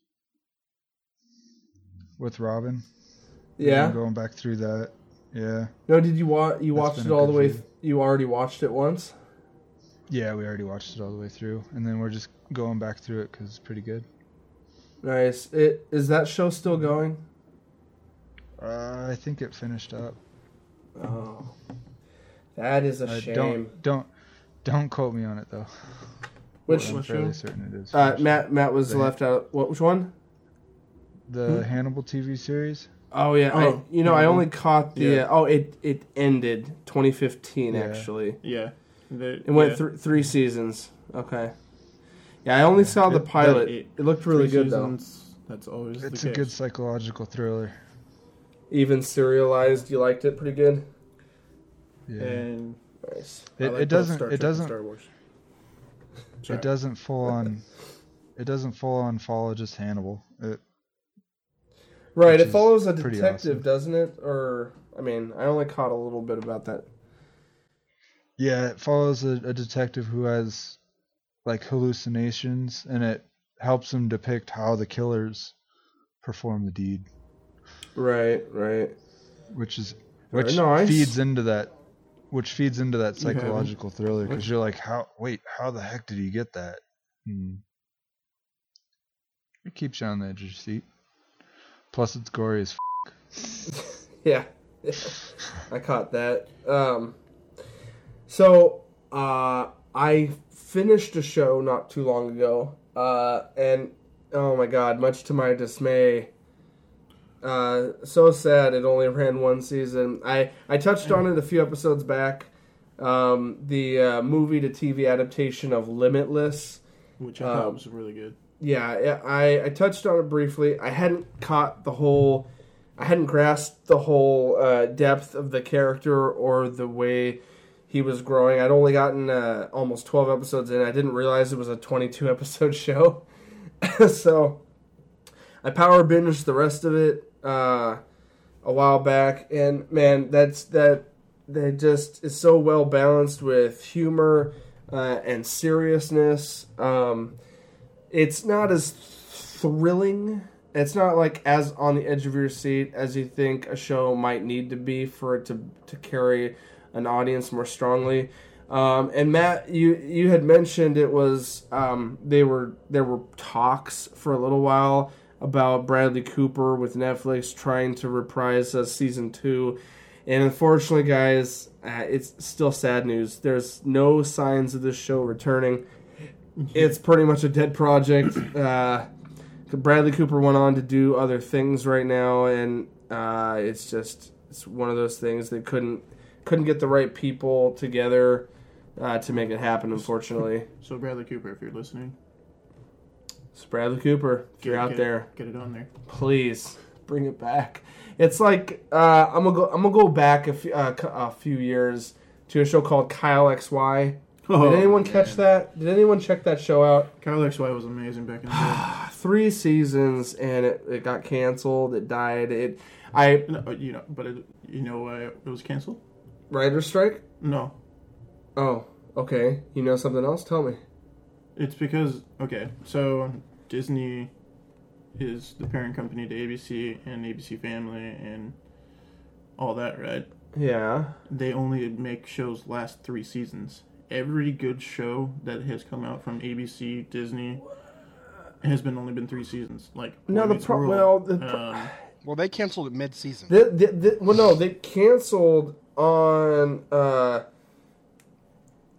with Robin. Yeah. I'm going back through that. Yeah. No, did you watch? You That's watched been it a all the good way? read. Th- you already watched it once. Yeah, we already watched it all the way through, and then we're just going back through it because it's pretty good. Nice. It is that show still going? Uh, I think it finished up. Oh, that is a Uh, shame. don't don't don't quote me on it though. Which I'm What fairly show? certain it is. uh, finished. Matt Matt was The- left out. What? Which one? the Hannibal T V series. Oh yeah, I, Oh, you know I Hannibal. only caught the. Yeah. Uh, oh, it it ended twenty fifteen Yeah. actually. Yeah. They, It went yeah. through three seasons. Okay. Yeah, I only saw the It- pilot. it- It looked really Three good seasons, That's always It's the a case. good psychological thriller. though. Even serialized, you liked it pretty good. Yeah. And Nice. I It, like it both doesn't Star it Trek and doesn't Star Wars. Sorry. it doesn't full on it doesn't full on follow just Hannibal. It, Right, Which it is follows a pretty detective, awesome. doesn't it? Or I mean, I only caught a little bit about that. yeah, it follows a, a detective who has like hallucinations, and it helps him depict how the killers perform the deed, Right, right. which is Very which nice. feeds into that which feeds into that You haven't- psychological thriller because you're like, how wait, how the heck did he get that? Hmm. It keeps you on the edge of your seat. Plus, it's gory as f- Yeah, I caught that. Um, so uh, I finished a show not too long ago, uh, and oh my god, much to my dismay, uh, so sad it only ran one season. I I touched on it a few episodes back. Um, the uh, movie to T V adaptation of Limitless. Which I thought Um, was really good. Yeah, I, I touched on it briefly. I hadn't caught the whole, I hadn't grasped the whole uh, depth of the character or the way he was growing. I'd only gotten uh, almost twelve episodes in. I didn't realize it was a twenty-two episode show. So I power binged the rest of it uh, a while back, and man, that's that. They just is so well balanced with humor uh, and seriousness. Um, It's not as thrilling. It's not like as on the edge of your seat as you think a show might need to be for it to to carry an audience more strongly. Um, and Matt, you you had mentioned it was um, they were there were talks for a little while about Bradley Cooper with Netflix trying to reprise uh, season two. And unfortunately, guys, uh, it's still sad news. There's no signs of this show returning. It's pretty much a dead project. Uh, Bradley Cooper went on to do other things right now, and uh, it's just it's one of those things they couldn't couldn't get the right people together uh, to make it happen. Unfortunately, So Bradley Cooper, if you're listening, so Bradley Cooper, if you're get- out get- there, get it on there. please bring it back. It's like uh, I'm gonna go. I'm gonna go back a few, uh, a few years to a show called Kyle X Y. Did anyone catch that? Did anyone check that show out? Kyle X Y was amazing back in the day. Three seasons and it, it got canceled. It died. It I No, you know, but it, you know why it was canceled? writer's strike. No, Oh, okay. You know something else? Tell me. it's because okay, so Disney is the parent company to A B C and A B C Family and all that, right? Yeah. They only make shows last three seasons. Every good show that has come out from A B C, Disney, has been only been three seasons. Like No, Boy the Meets pro- World, well, the pro- um, Well, they canceled it mid-season. The, the, the, well, no, they canceled on. Uh,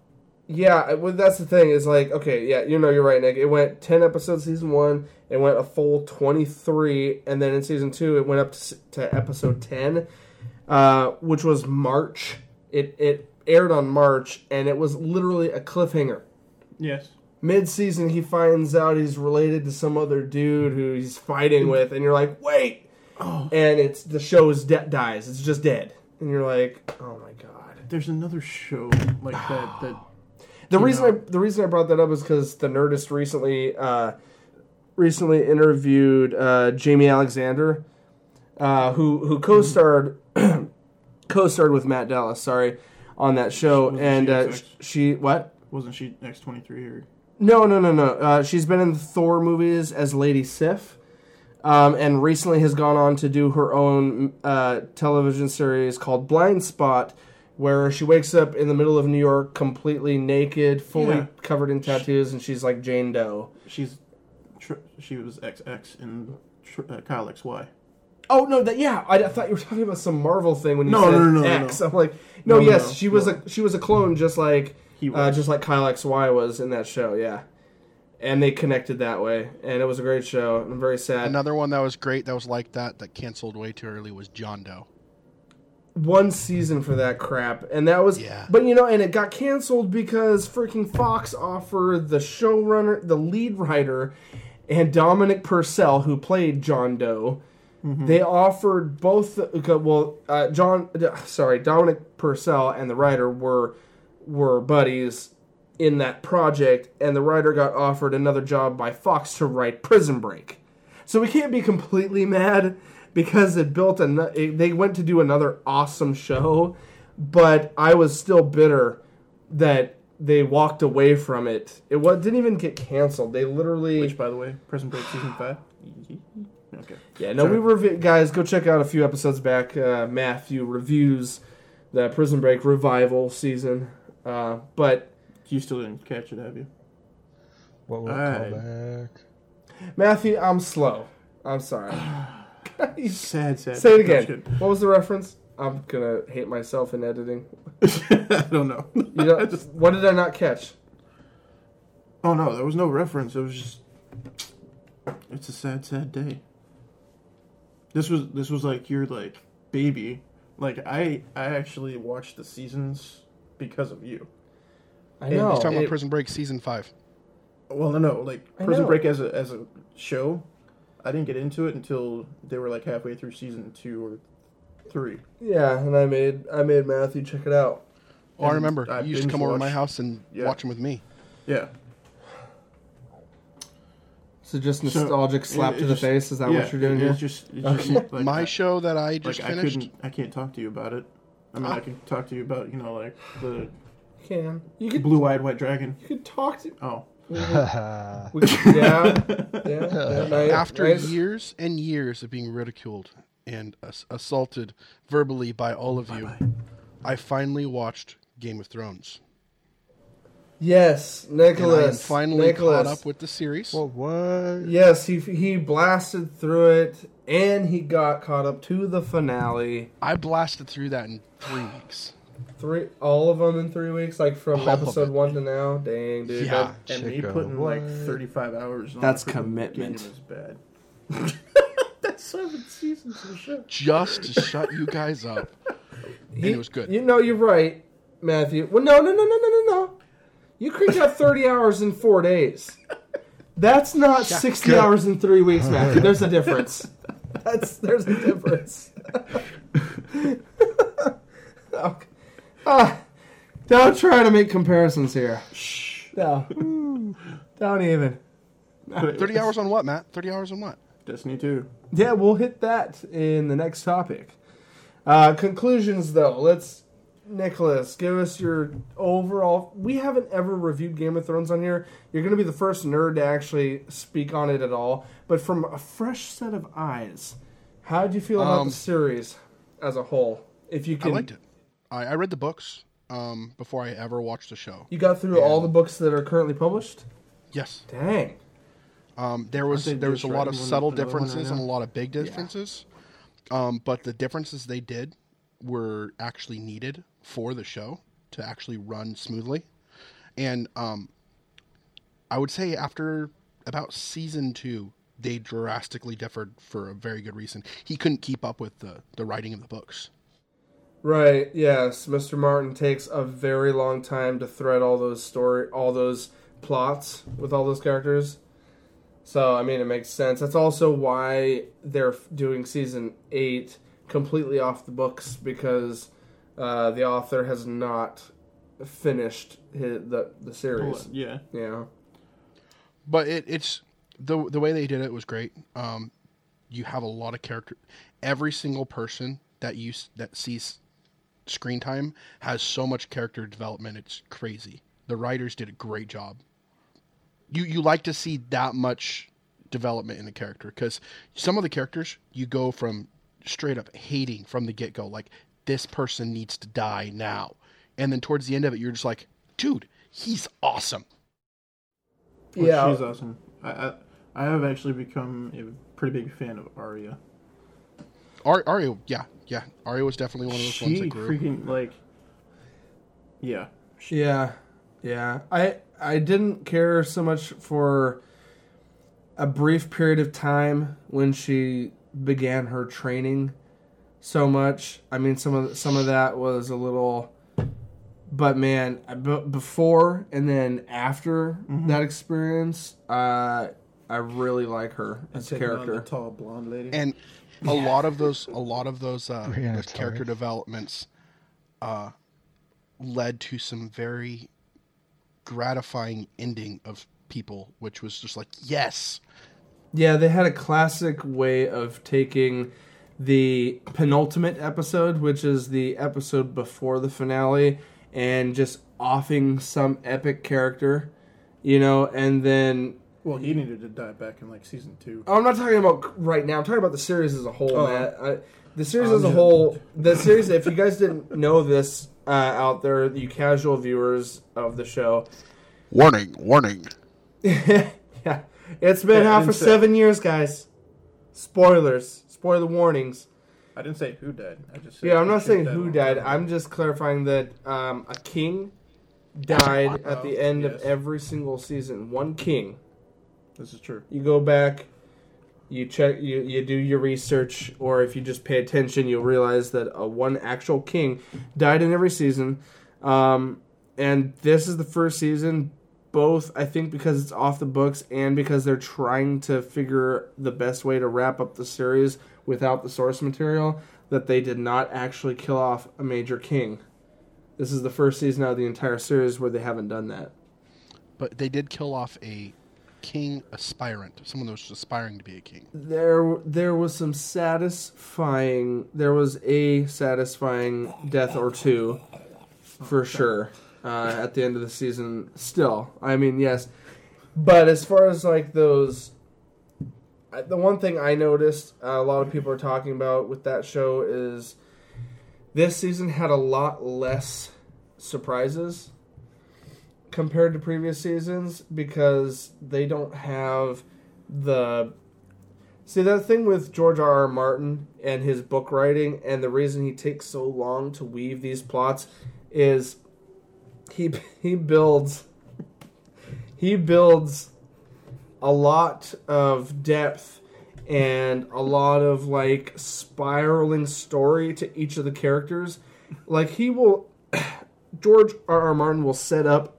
Yeah, well, that's the thing. Is like, okay, yeah, you know, you're right, Nick. It went ten episodes season one. It went a full twenty-three, and then in season two, it went up to, to episode ten, uh, which was March. It it aired on March, and it was literally a cliffhanger. Yes. Mid-season, he finds out he's related to some other dude who he's fighting with, and you're like, wait! Oh. And it's the show is de- dies. It's just dead. And you're like, oh my god. There's another show like that that... The you reason know. I the reason I brought that up is because the Nerdist recently uh, recently interviewed uh, Jamie Alexander, uh, who who co-starred co-starred with Matt Dallas. Sorry, on that show, Wasn't and she uh, X X? she what? Wasn't she X twenty-three or... No, no, no, no. Uh, she's been in the Thor movies as Lady Sif, um, and recently has gone on to do her own uh, television series called Blind Spot, where she wakes up in the middle of New York completely naked, fully Yeah. covered in tattoos, and she's like Jane Doe. She's... Tr- she was X X in tr- uh, Kyle X Y. Oh no, that yeah. I, I thought you were talking about some Marvel thing when you No, said no, no, no, X. no. I'm like, no, No, no, yes, no, she was no. a she was a clone, just like He uh, was. just like Kyle X Y was in that show. Yeah, and they connected that way, and it was a great show. I'm very sad. Another one that was great that was like that that canceled way too early was John Doe. One season for that crap, and that was Yeah. but you know, and it got canceled because freaking Fox offered the showrunner, the lead writer, and Dominic Purcell, who played John Doe, they offered both the, well uh, John sorry Dominic Purcell and the writer were were buddies in that project, and the writer got offered another job by Fox to write Prison Break. So we can't be completely mad because it built a it, they went to do another awesome show, but I was still bitter that they walked away from it. It was, didn't even get canceled. They literally Which, by the way, Prison Break season five. Okay. yeah, no, we review guys. Go check out a few episodes back. Uh, Matthew reviews the Prison Break revival season, uh, but You still didn't catch it, have you? What will Alright. call back? Matthew, I'm slow. I'm sorry. Sad, sad. Say it No, again. shit. What was the reference? I'm gonna hate myself in editing. I don't know. You know, what did I not catch? Oh no, there was no reference. It was just. It's a sad, sad day. This was this was like your like baby. Like I I actually watched the seasons because of you. I He's know. He's talking it- about Prison Break season five. Well, no, no, like I Prison know. Break as a as a show. I didn't get into it until they were like halfway through season two or three. Yeah, and I made I made Matthew check it out. Oh, I And remember. I you used to binge come over to my watched- house and Yeah. watch them with me. Yeah. So just So, nostalgic slap it- to it the just- face. Is that yeah, what you're doing it- here? It's just, it's just like, my I, show that I just like I finished. couldn't I can't talk to you about it. I mean, Ah. I can talk to you about you know like the You can. You could. blue-eyed white dragon. You could talk to. Oh, We could, yeah. Yeah. yeah nice, After nice. years and years of being ridiculed and ass- assaulted verbally by all of you, I finally watched Game of Thrones. Yes, And I am Nicholas. finally Nicholas. caught up with the series. Well, what? Yes, he he blasted through it, and he got caught up to the finale. I blasted through that in three weeks. Three, all of them in three weeks, like from All of episode it. one to now. Dang, dude. Yeah. that- and me Chico, putting like what? thirty-five hours. on That's it for the commitment. game is bad. That's seven seasons of shit. Just to shut you guys up. And he- it was good. You know, you're right, Matthew. Well, no, no, no, no, no, no, no. You cranked out thirty hours in four days. That's not Yeah, sixty good. hours in three weeks, Matthew. There's a difference. That's there's a difference. Okay. Ah, don't try to make comparisons here. Shh. No. Don't even. thirty hours on what, Matt? thirty hours on what? Destiny two. Yeah, we'll hit that in the next topic. Uh, conclusions, though. Let's, Nicholas, give us your overall. We haven't ever reviewed Game of Thrones on here. You're going to be the first nerd to actually speak on it at all. But from a fresh set of eyes, how did you feel about Um, the series as a whole? If you I can, liked it. I, I read the books um, before I ever watched the show. You got through all the books that are currently published. Yes. Dang. Um, there was Aren't they there was a just lot of writing one- subtle another one right differences and a now? lot of big differences. Um, but the differences they did were actually needed for the show to actually run smoothly. And um, I would say after about season two, they drastically differed for a very good reason. He couldn't keep up with the, the writing of the books. Right, yes. Mister Martin takes a very long time to thread all those story, all those plots with all those characters. So, I mean, it makes sense. That's also why they're doing season eight completely off the books, because uh, the author has not finished his, the the series. Yeah. Yeah. But it, it's the the way they did it was great. Um, you have a lot of character. Every single person that you that sees screen time has so much character development. It's crazy. The writers did a great job. You you like to see that much development in a character, because some of the characters you go from straight up hating from the get go, like this person needs to die now, and then towards the end of it, you're just like, dude, he's awesome. Well, Yeah. she's awesome. I, I I have actually become a pretty big fan of Arya. Ar- Arya, yeah, yeah. Arya was definitely one of those ones She that grew. freaking like. Yeah. Yeah, yeah. I I didn't care so much for a brief period of time when she began her training so much. I mean, some of some of that was a little, but man, b- before and then after Mm-hmm. that experience, uh, I really like her as a Taking on character. the tall blonde lady. And a lot of those, a lot of those, uh, Brianna those character Tarth. developments, uh, led to some very gratifying ending of people, which was just like, yes, Yeah, they had a classic way of taking the penultimate episode, which is the episode before the finale, and just offing some epic character, you know, and then... well, he needed to die back in like season two. Oh, I'm not talking about right now. I'm talking about the series as a whole, Oh. Matt. I, the series Um, as a yeah. whole... The series, if you guys didn't know this uh, out there, you casual viewers of the show... warning, warning. Yeah, it's been Yeah, I out for didn't say- seven years, guys. Spoilers. Spoiler warnings. I didn't say who died. I just said Yeah, I'm not she saying died who on died. camera. I'm just clarifying that um, a king died at the end yes. of every single season. One king. This is true. You go back, you check, you, you do your research, or if you just pay attention, you'll realize that a one actual king died in every season. Um, and this is the first season, both I think because it's off the books and because they're trying to figure the best way to wrap up the series without the source material, that they did not actually kill off a major king. This is the first season out of the entire series where they haven't done that. But they did kill off a king aspirant, someone that was aspiring to be a king. There, there was some satisfying. There was a satisfying death or two, for sure, uh, at the end of the season. Still, I mean, yes, but as far as like those, I- the one thing I noticed uh, a lot of people are talking about with that show is this season had a lot less surprises compared to previous seasons, because they don't have the... See, that thing with George R. R. Martin and his book writing, and the reason he takes so long to weave these plots is he he builds he builds a lot of depth and a lot of like spiraling story to each of the characters. Like he will George R. R. Martin will set up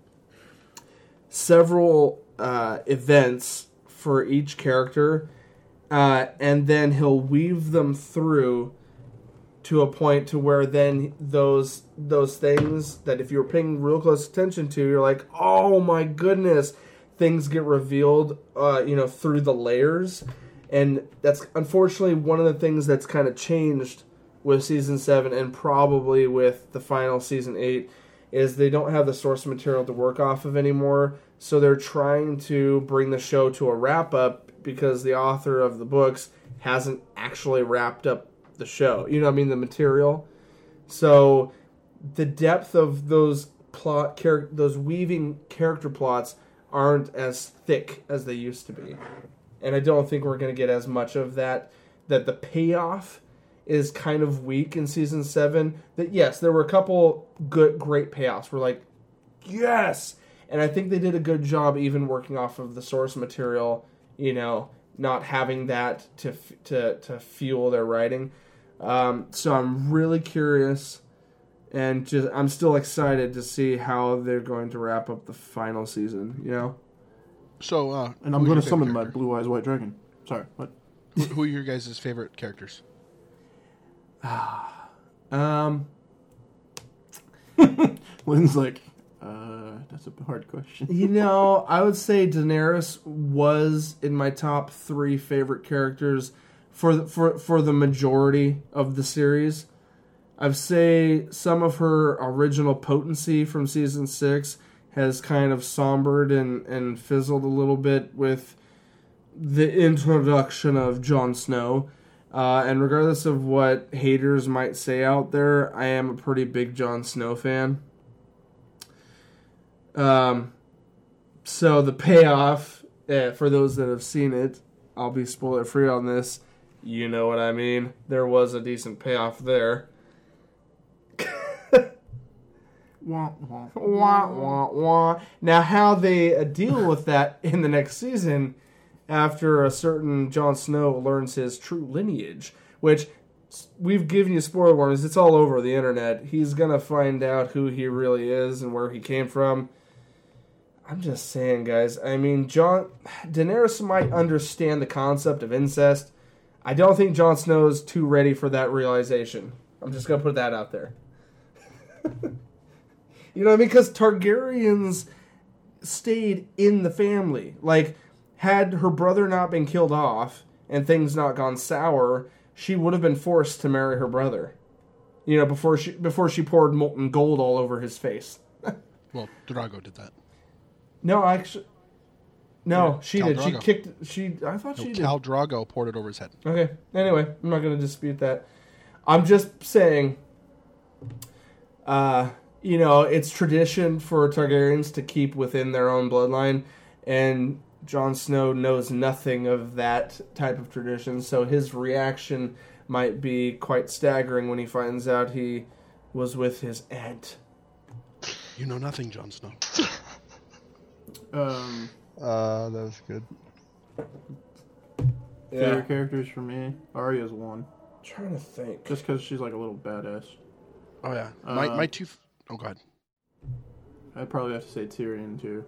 several uh, events for each character, uh, and then he'll weave them through to a point to where then those those things that if you're paying real close attention to, you're like, oh my goodness, things get revealed, uh, you know, through the layers, and that's unfortunately one of the things that's kind of changed with season seven and probably with the final season eight. Is they don't have the source material to work off of anymore, so they're trying to bring the show to a wrap-up because the author of the books hasn't actually wrapped up the show. You know what I mean? The material. So the depth of those plot, char- those weaving character plots aren't as thick as they used to be. And I don't think we're going to get as much of that, that the payoff is kind of weak in season seven. That yes, there were a couple good, great payoffs. We're like, yes. And I think they did a good job even working off of the source material, you know, not having that to to to fuel their writing. Um, so I'm really curious, and just I'm still excited to see how they're going to wrap up the final season. You know. So, uh, And I'm who's going your to summon favorite my character? blue eyes white dragon. Sorry, what? Who, who are your guys' favorite characters? Um. Lynn's like, uh, that's a hard question. You know, I would say Daenerys was in my top three favorite characters for the, for for the majority of the series. I'd say some of her original potency from season six has kind of sombered and, and fizzled a little bit with the introduction of Jon Snow. Uh, and regardless of what haters might say out there, I am a pretty big Jon Snow fan. Um, so the payoff, uh, for those that have seen it, I'll be spoiler free on this. You know what I mean. There was a decent payoff there. Wah, wah. Wah, wah, wah. Now, how they uh, deal with that in the next season, after a certain Jon Snow learns his true lineage, which we've given you spoiler warnings, it's all over the internet. He's gonna find out who he really is and where he came from. I'm just saying, guys. I mean, John Daenerys might understand the concept of incest. I don't think Jon Snow is too ready for that realization. I'm just gonna put that out there. You know what I mean? Because Targaryens stayed in the family. Like, had her brother not been killed off and things not gone sour, she would have been forced to marry her brother. You know, before she before she poured molten gold all over his face. Well, Drago did that. No, actually, no, Yeah, she Khal did. She Drogo. kicked. She. I thought No, she Khal Drago poured it over his head. did. Okay. Anyway, I'm not going to dispute that. I'm just saying. Uh, you know, it's tradition for Targaryens to keep within their own bloodline, and Jon Snow knows nothing of that type of tradition, so his reaction might be quite staggering when he finds out he was with his aunt. You know nothing, Jon Snow. Um, Uh, that was good. favorite characters for me, Arya's one. trying to think. Just because she's like a little badass. Oh yeah, my Uh, my two. F- oh god, I'd probably have to say Tyrion too.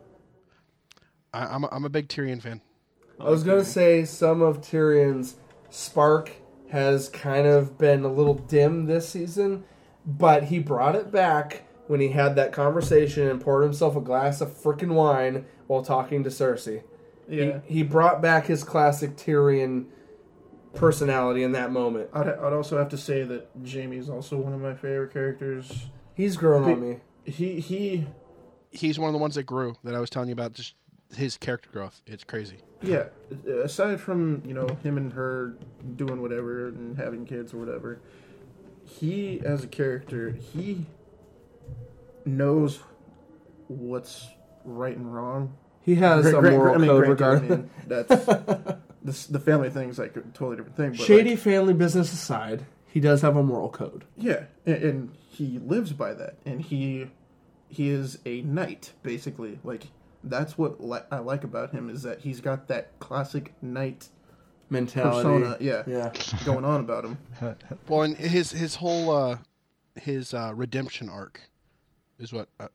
I, I'm a, I'm a big Tyrion fan. I was going to say some of Tyrion's spark has kind of been a little dim this season, but he brought it back when he had that conversation and poured himself a glass of frickin' wine while talking to Cersei. Yeah. He, he brought back his classic Tyrion personality in that moment. I'd, I'd also have to say that Jaime's also one of my favorite characters. He's grown Be- on me. He he He's one of the ones that grew that I was telling you about. Just his character growth. It's crazy. yeah. Aside from you know him and her doing whatever and having kids or whatever, he as a character he knows what's right and wrong. He has Gra- a gra- moral I mean, code granted, I regarding mean, that's this, the family thing's like a totally different thing. But shady like, family business aside. He does have a moral code. yeah, and, and he lives by that, and he he is a knight basically. Like that's what li- I like about him is that he's got that classic knight Mentality. persona, yeah, Yeah. going on about him. Well, and his his whole uh, his uh, redemption arc is what uh,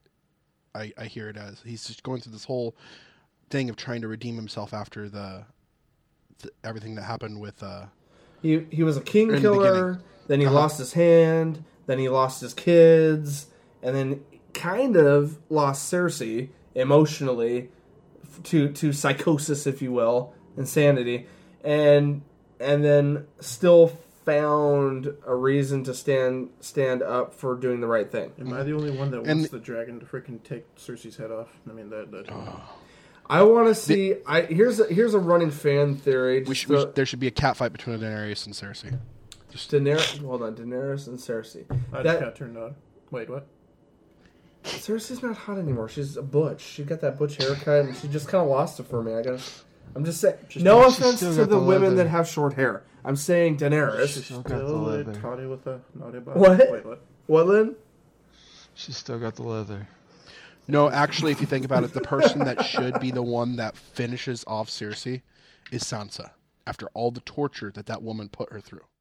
I I hear it as. He's just going through this whole thing of trying to redeem himself after the, the everything that happened with. Uh, He he was a king In the killer, beginning. then he Uh-huh. lost his hand, then he lost his kids, and then kind of lost Cersei emotionally f- to to psychosis, if you will, insanity, and and then still found a reason to stand stand up for doing the right thing. Am I the only one that And- wants the dragon to freaking take Cersei's head off? I mean that. that I want to see. I here's a, here's a running fan theory. we Just should, we the- should- there should be a cat fight between Daenerys and Cersei. Daenerys. Hold on, Daenerys and Cersei. I That- just got turned on. Wait, what? Cersei's not hot anymore. She's a butch. She got that butch haircut, and she just kind of lost it for me. I guess. I'm just saying. She's No still- offense still to got the, the women leather. that have short hair. I'm saying Daenerys. She's Still still got the a leather. toddy with a naughty body. What? Wait, what? What, Lynn? She's still got the leather. No, actually, if you think about it, the person that should be the one that finishes off Cersei is Sansa, after all the torture that that woman put her through.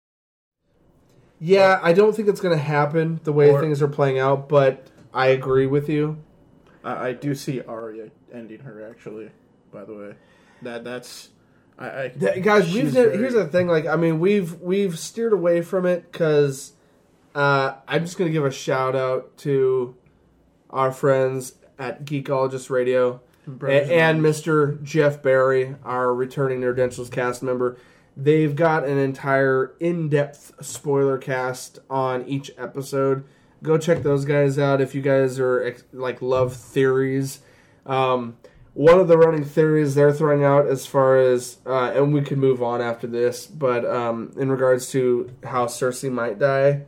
Yeah, I don't think it's going to happen the way Or- things are playing out, but I agree with you. I, I do see Arya ending her, actually, by the way. That That's... I, I Th- guys, we've she's ne- very- here's the thing. Like, I mean, we've we've steered away from it because uh, I'm just going to give a shout out to our friends at Geekologist Radio Brothers and, and in Mister Jeff Barry, our returning Nerdentials cast member. They've got an entire in-depth spoiler cast on each episode. Go check those guys out if you guys are ex- like love theories. Um, one of the running theories they're throwing out as far as, uh, and we can move on after this, but um, in regards to how Cersei might die,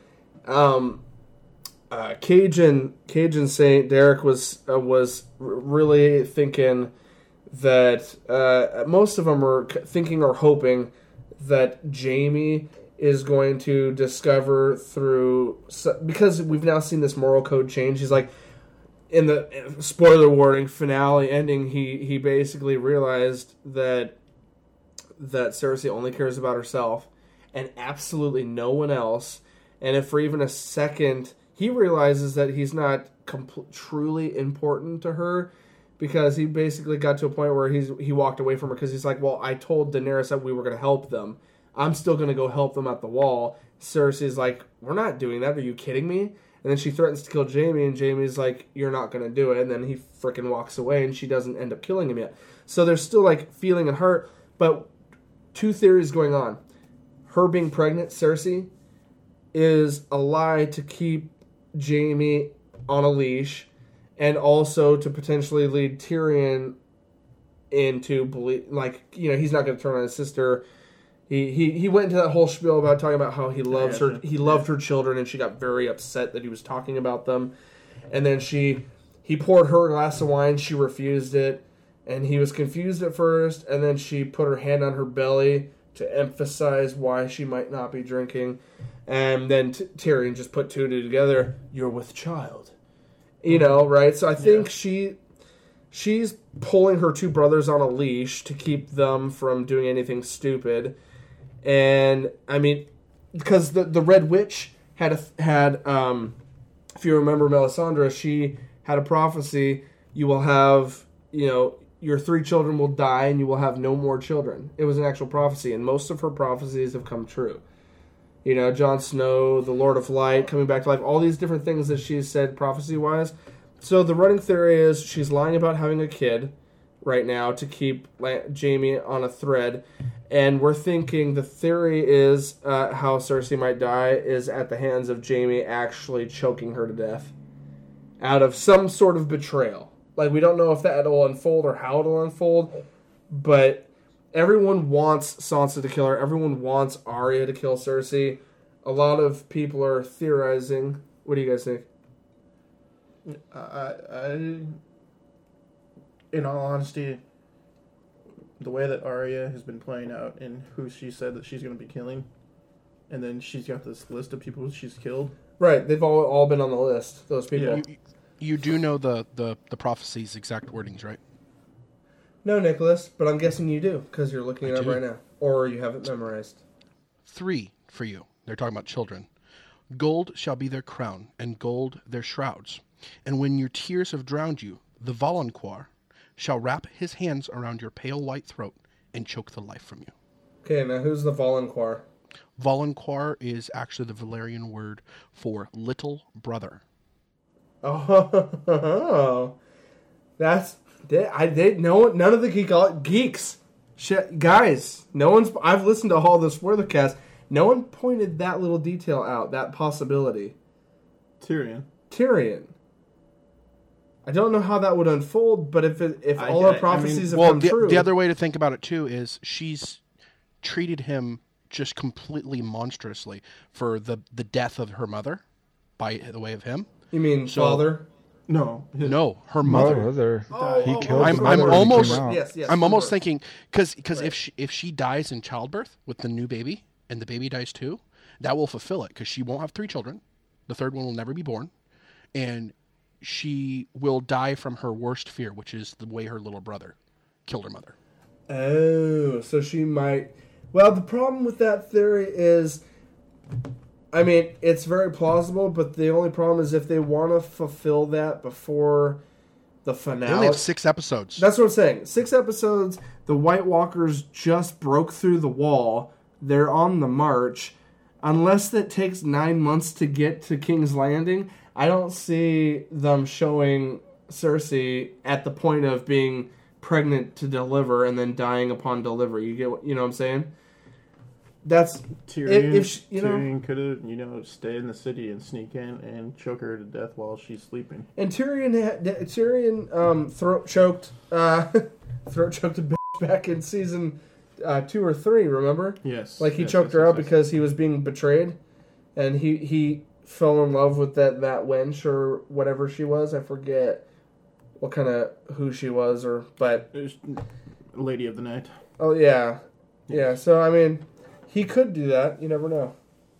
um, uh, Cajun Cajun Saint Derek was uh, was r- really thinking that uh, most of them are c- thinking or hoping that Jaime is going to discover through, because we've now seen this moral code change. He's like, in the spoiler warning finale ending, he he basically realized that that Cersei only cares about herself and absolutely no one else. And if for even a second he realizes that he's not compl- truly important to her, because he basically got to a point where he's he walked away from her because he's like, well, I told Daenerys that we were going to help them. I'm still going to go help them at the wall. Cersei's like, we're not doing that. Are you kidding me? And then she threatens to kill Jaime, and Jaime's like, you're not going to do it. And then he freaking walks away, and she doesn't end up killing him yet. So there's still, like, feeling and hurt. But two theories going on. Her being pregnant, Cersei, is a lie to keep Jaime on a leash, and also to potentially lead Tyrion into, believe, like, you know, he's not going to turn on his sister. He, he he went into that whole spiel about talking about how he loves her. He loved her children, and she got very upset that he was talking about them. And then she, he poured her a glass of wine. She refused it, and he was confused at first. And then she put her hand on her belly to emphasize why she might not be drinking. And then T- Tyrion just put two and two together. You're with child, you know, right? So I think yeah. she. She's pulling her two brothers on a leash to keep them from doing anything stupid. And, I mean, because the, the Red Witch had, a, had um, if you remember Melisandre, she had a prophecy, you will have, you know, your three children will die and you will have no more children. It was an actual prophecy, and most of her prophecies have come true. You know, Jon Snow, the Lord of Light, coming back to life, all these different things that she's said prophecy-wise. So the running theory is she's lying about having a kid right now to keep Jaime on a thread. And we're thinking the theory is uh, how Cersei might die is at the hands of Jaime actually choking her to death out of some sort of betrayal. Like, we don't know if that will unfold or how it'll unfold, but everyone wants Sansa to kill her. Everyone wants Arya to kill Cersei. A lot of people are theorizing. What do you guys think? I, I, in all honesty, the way that Arya has been playing out and who she said that she's going to be killing, and then she's got this list of people she's killed. Right, they've all all been on the list, those people. Yeah. You, you do know the, the, the prophecy's exact wordings, right? No, Nicholas, but I'm guessing you do, because you're looking it I up do. right now. Or you have it memorized. Three for you. They're talking about children. Gold shall be their crown, and gold their shrouds. And when your tears have drowned you, the Valonqar shall wrap his hands around your pale white throat and choke the life from you. Okay, now who's the Valonqar? Valonqar is actually the Valyrian word for little brother. Oh, that's they, I did no none of the geek geeks, shit, guys. No one's. I've listened to all the spoiler cast. No one pointed that little detail out. That possibility. Tyrion. Tyrion. I don't know how that would unfold, but if it, if I- all I- our I prophecies mean, have Well, come the, true, the other way to think about it too is she's treated him just completely monstrously for the, the death of her mother by the way of him. you mean so- father? No. his- No, her mother. Mother. Oh, he oh, killed I'm- his I'm mother when he almost- came out. Yes, yes. I'm almost birth. thinking because because Right. if she if she dies in childbirth with the new baby and the baby dies too, that will fulfill it because she won't have three children. The third one will never be born, and she will die from her worst fear, which is the way her little brother killed her mother. Oh, so she might. Well, the problem with that theory is, I mean, it's very plausible, but the only problem is if they want to fulfill that before the finale. They only have six episodes. That's what I'm saying. Six episodes. The White Walkers just broke through the wall. They're on the march. Unless it takes nine months to get to King's Landing, I don't see them showing Cersei at the point of being pregnant to deliver and then dying upon delivery. You get what, you know what I'm saying? That's Tyrion, if she, you know, Tyrion could have, you know, stayed in the city and sneak in and choke her to death while she's sleeping. and Tyrion had, Tyrion um, throat choked uh, throat choked a bitch back in season uh, two or three. Remember? Yes. Like he yes, choked yes, her yes, out yes. because he was being betrayed, and he he fell in love with that that wench or whatever she was. I forget what kind of who she was, or but It was Lady of the Night. oh yeah, yeah. So I mean, he could do that. You never know.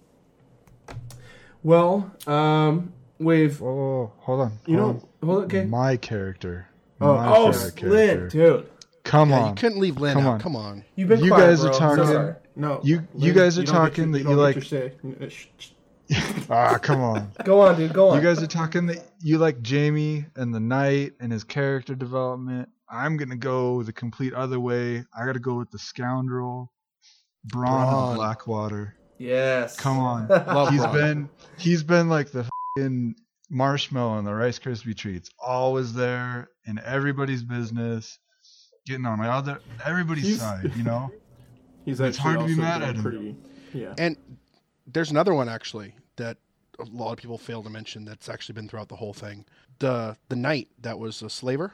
Well, um, we've Whoa, whoa, whoa, hold on. you hold know hold on, okay. on. My character. Oh, My oh, favorite Lynn, dude, Come Yeah, on. you couldn't leave Lynn Come out. on. Come on. you've been You quiet, guys are bro. talking- Sorry. No. You- you Lynn, guys are don't get talking your- that you you don't like- get your say. Shh, shh. Ah, come on. Go on, dude. Go on. You guys are talking that you like Jamie and the Knight and his character development. I'm gonna go the complete other way. I gotta go with the scoundrel, Bronn Bronn. of Blackwater. Yes. Come on, Love he's Bronn. been he's been like the fucking marshmallow in the Rice Krispie treats, always there in everybody's business, getting on other everybody's He's- side. You know, He's It's actually hard to be also mad doing at him. Pretty, yeah. And there's another one actually that a lot of people fail to mention that's actually been throughout the whole thing. The the knight that was a slaver.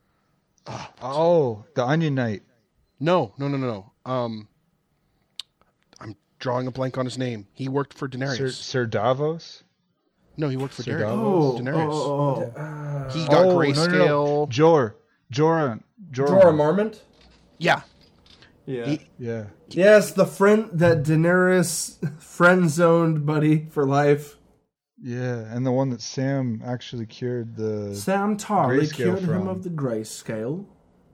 oh, the Onion Knight. No, no, no, no, no. Um, I'm drawing a blank on his name. He worked for Daenerys. Sir, Sir Davos. no, he worked for Sir Daenerys. Davos? Oh, Daenerys. oh, oh, oh. He got Oh, no, grayscale. no, no. Jor, Joran, Joran. Jorah Mormont? Yeah, Yeah. He- Yeah. Yes, the friend that Daenerys friend zoned buddy for life. Yeah, and the one that Sam actually cured the. Sam Tarly Grayscale cured him from. of the grayscale.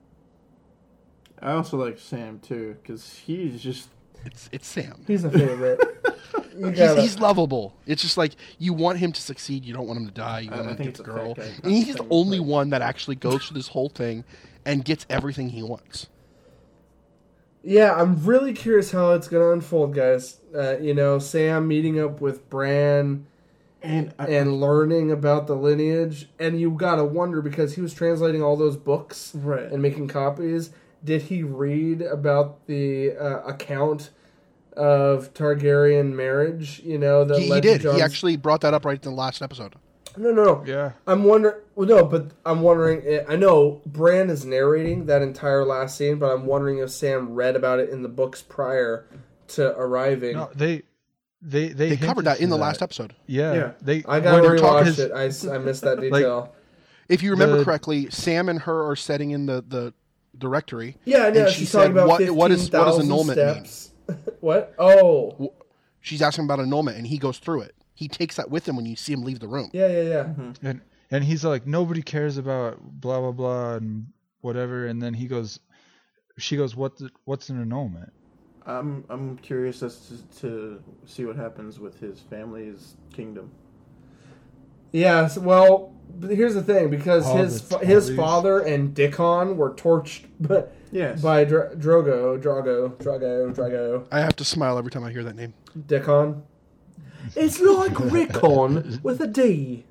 I also like Sam too because he's just it's it's Sam. He's a favorite. You He's, gotta- he's lovable. It's just like you want him to succeed. You don't want him to die. You I- want I him to think get the it's a girl. fake guy. And he's the Fake only guy. one that actually goes through this whole thing and gets everything he wants. Yeah, I'm really curious how it's going to unfold, guys. Uh, you know, Sam meeting up with Bran and I, and learning about the lineage. And you got to wonder, because he was translating all those books right. and making copies, did he read about the uh, account of Targaryen marriage? You know, that He, he led to did. He Jon's- actually brought that up right in the last episode. No, no, no. Yeah. I'm wondering. Well, no, but I'm wondering. eh, I know Bran is narrating that entire last scene, but I'm wondering if Sam read about it in the books prior to arriving. No, they, they, they, They covered hinted that in to the last episode. Yeah. Yeah. They. I gotta when they're talking- rewatch it. I, s- I missed that detail. If you remember The- correctly, Sam and her are setting in the, the directory. yeah, I know. and she She's talking said, about what- what is- what does fifteen thousand annulment mean? steps. What? Oh, She's asking about annulment, and he goes through it. He takes that with him when you see him leave the room. yeah, yeah, yeah. And and he's like, nobody cares about blah blah blah and whatever. And then he goes, she goes, what the, what's an annulment? I'm I'm curious as to, to see what happens with his family's kingdom. Yeah. so- well, but here's the thing, because All his the fa- his Tullys. father and Dickon were torched, but Yes. by Dra- Drogo, Drago, Drago, Drago. I have to smile every time I hear that name. Dickon. It's like Rickon with a D.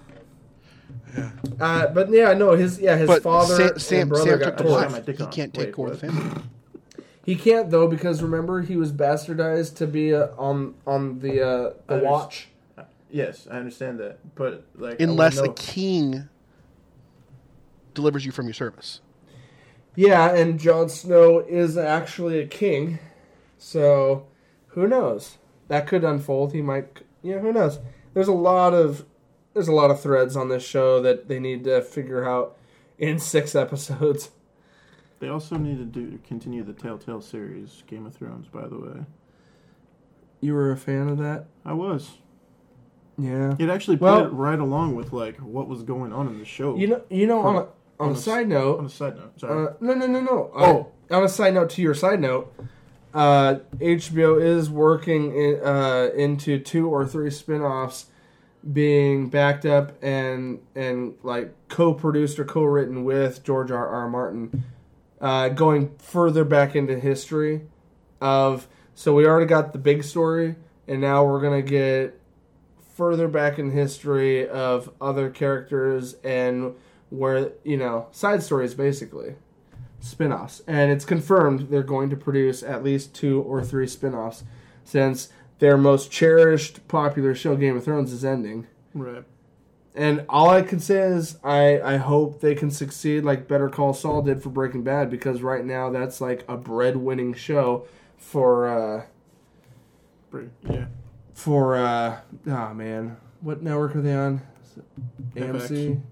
Uh, but yeah, no, his yeah his But father Sam, and Sam, brother Sam got took the torched. torched. wife. My dick He on. can't take Wait, core of the what? family. He can't though, because remember he was bastardized to be uh, on on the uh, the I watch. Yes, I understand that, but like I Unless wanna a know- king delivers you from your service. Yeah, and Jon Snow is actually a king, so who knows? That could unfold. He might. Yeah, who knows? There's a lot of there's a lot of threads on this show that they need to figure out in six episodes. They also need to do continue the Telltale series, Game of Thrones. By the way, You were a fan of that? I was. Yeah. It actually put Well- it right along with like what was going on in the show. You know, you know, on a on, On a a s- side on note, a side note, sorry. uh, no, no, no, no. Oh. Uh, on a side note to your side note, uh, H B O is working in, uh, into two or three spin-offs being backed up and and like co-produced or co-written with George R. R. Martin, uh, going further back into history of. So we already got the big story, and now we're gonna get further back in history of other characters and where, you know, side stories basically, spin-offs. And it's confirmed they're going to produce at least two or three spin-offs since their most cherished popular show, Game of Thrones, is ending. Right. And all I can say is I, I hope they can succeed like Better Call Saul did for Breaking Bad, because right now that's like a bread-winning show for uh Pretty, yeah. for uh oh man, what network are they on? Is it A M C? F X.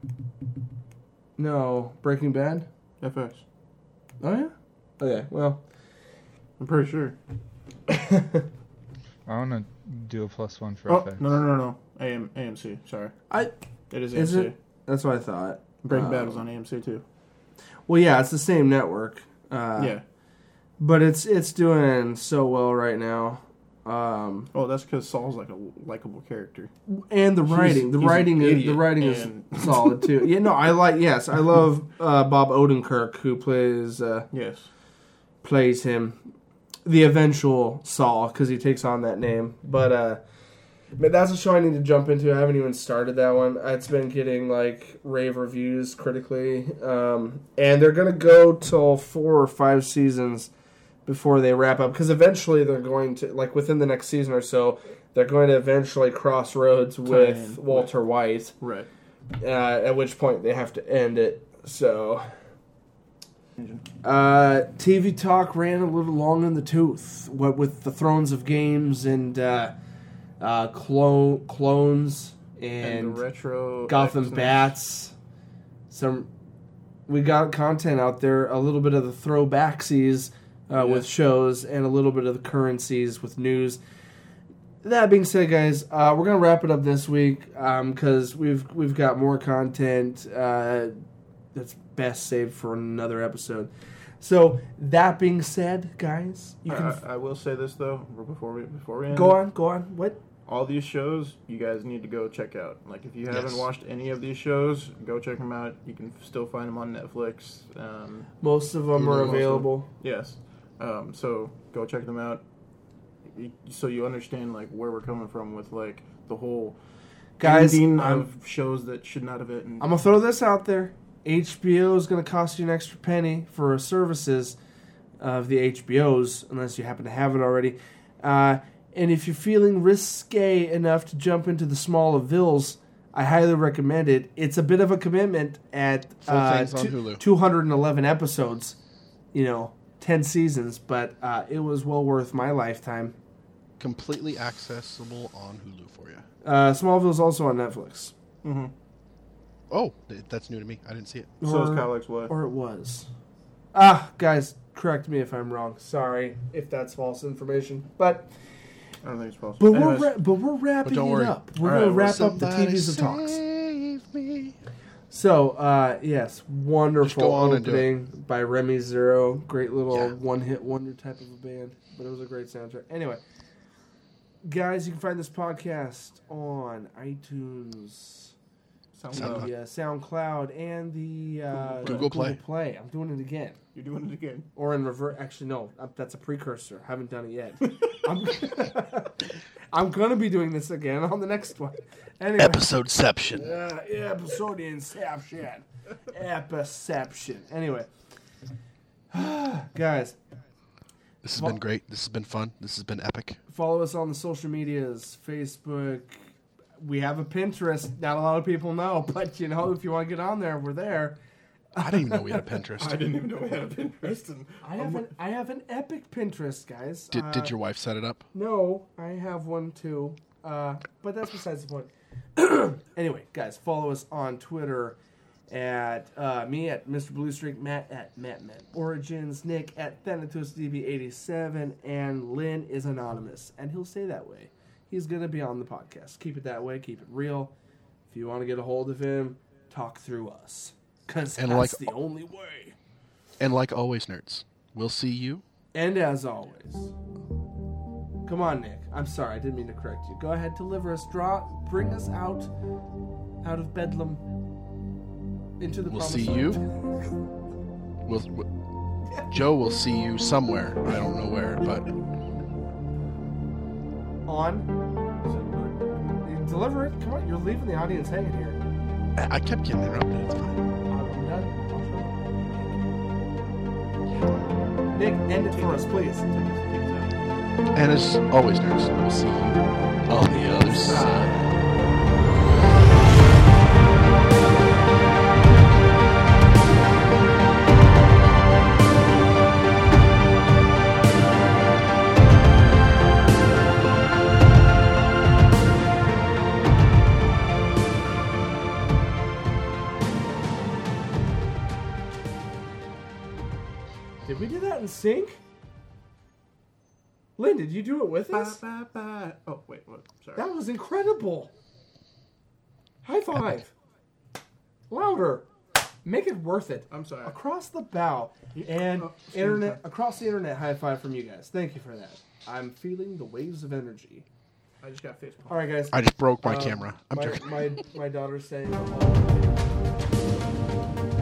No, Breaking Bad. F X. Oh yeah. Okay, well, I'm pretty sure. I want to do a plus one for Oh F X. no no no no. A M A M C. Sorry. I It is, is A M C. it? That's what I thought. Breaking Um, Bad was on A M C too. Well, yeah, it's the same network. Uh, yeah. but it's it's doing so well right now. Um, Oh, that's because Saul's like a likable character. and the He's- writing, the he's an writing is the idiot, writing is and- solid too. Yeah, no, I like. Yes, I love uh, Bob Odenkirk, who plays uh, Yes. plays him, the eventual Saul, because he takes on that name. But uh, but that's a show I need to jump into. I haven't even started that one. It's been getting like rave reviews critically, um, and they're gonna go till four or five seasons before they wrap up, because eventually they're going to, like within the next season or so, they're going to eventually cross roads with in Walter White, Right. uh, at which point they have to end it. So, uh, T V talk ran a little long in the tooth, what with the Thrones of Games and uh, uh, clone clones And, and, the retro Gotham X-Men. Bats. Some we got content out there, a little bit of the throwbacksies uh, with Yes. shows, and a little bit of the currencies with news. That being said, guys, uh, we're gonna wrap it up this week because we've we've got more content uh, that's best saved for another episode. So that being said, guys, you can I, f- I, I will say this though before we before we end go it. on, go on. What? All these shows you guys need to go check out. Like if you haven't Yes. watched any of these shows, go check them out. You can still find them on Netflix. Um, Most of them Most are of them. available. yes. Um, so go check them out. Y- So you understand like where we're coming from with like the whole Guys, ending I'm- of shows that should not have it. And I'm gonna throw this out there. H B O is gonna cost you an extra penny for services of the H B Os, unless you happen to have it already. Uh, and if you're feeling risque enough to jump into the smaller vills, I highly recommend it. It's a bit of a commitment at Full uh, things on two- Hulu. two hundred eleven episodes, you know, ten seasons, but uh, it was well worth my lifetime. Completely accessible on Hulu for you. Uh, Smallville's also on Netflix. mm-hmm. Oh, th- that's new to me. I didn't see it. So is Or- Kyle X Y. Or it was. Ah, guys, correct me if I'm wrong. Sorry if that's false information. But I don't think it's possible. but Anyways, we're ra- but we're wrapping don't it worry. up. We're All gonna right, wrap well, up the T Vs and talks. Save me. So, uh, yes, wonderful go on and do it. opening by Remy Zero. Great little Yeah. one-hit wonder type of a band, but it was a great soundtrack. Anyway, guys, you can find this podcast on iTunes, SoundCloud. the uh, SoundCloud, and the uh, Google Play. Play. I'm doing it again. You're doing it again. Or in revert. Actually, no, uh, that's a precursor. Haven't done it yet. I'm, I'm gonna be doing this again on the next one. Anyway, Episodeception. uh, episode inception, epiception. Anyway, guys, This has been great. This has been fun. This has been epic. follow us on the social medias: Facebook. We have a Pinterest. Not a lot of people know, but you know, if you want to get on there, we're there. I didn't even know we had a Pinterest. I didn't even know we had a Pinterest. And I have an I have an epic Pinterest, guys. Did, Uh, did your wife set it up? No, I have one too. Uh, but that's besides the point. Anyway, guys, follow us on Twitter at uh, me at Mister Blue Streak, Matt at Matt Matt Origins, Nick at Thanatos D B eighty-seven, and Lynn is anonymous, and he'll stay that way. he's going to be on the podcast. Keep it that way. Keep it real. If you want to get a hold of him, talk through us. Because that's like, the only way. And like always, nerds, we'll see you. And as always, come on, Nick. I'm sorry. I didn't mean to correct you. Go ahead, deliver us. Draw, bring us out, out of Bedlam into the We'll promised see land. you. We'll, we'll, Joe will see you somewhere. I don't know where, but On. Deliver it. Come on. You're leaving the audience hanging here. I I kept getting interrupted. It's fine. I'm done. Nick, end it for us, please. And as always, nerds, we'll see you on the other side. Did we do that in sync? Lynn, did you do it with us? Ba, ba, ba. Oh, wait, what? Sorry. That was incredible. High five. Louder. Make it worth it. I'm sorry. Across the bow. And Oh, internet across the internet, high five from you guys. Thank you for that. I'm feeling the waves of energy. I just got face palm. All right, guys. I just broke my Um, camera. I'm my, joking. my, my daughter's saying, oh,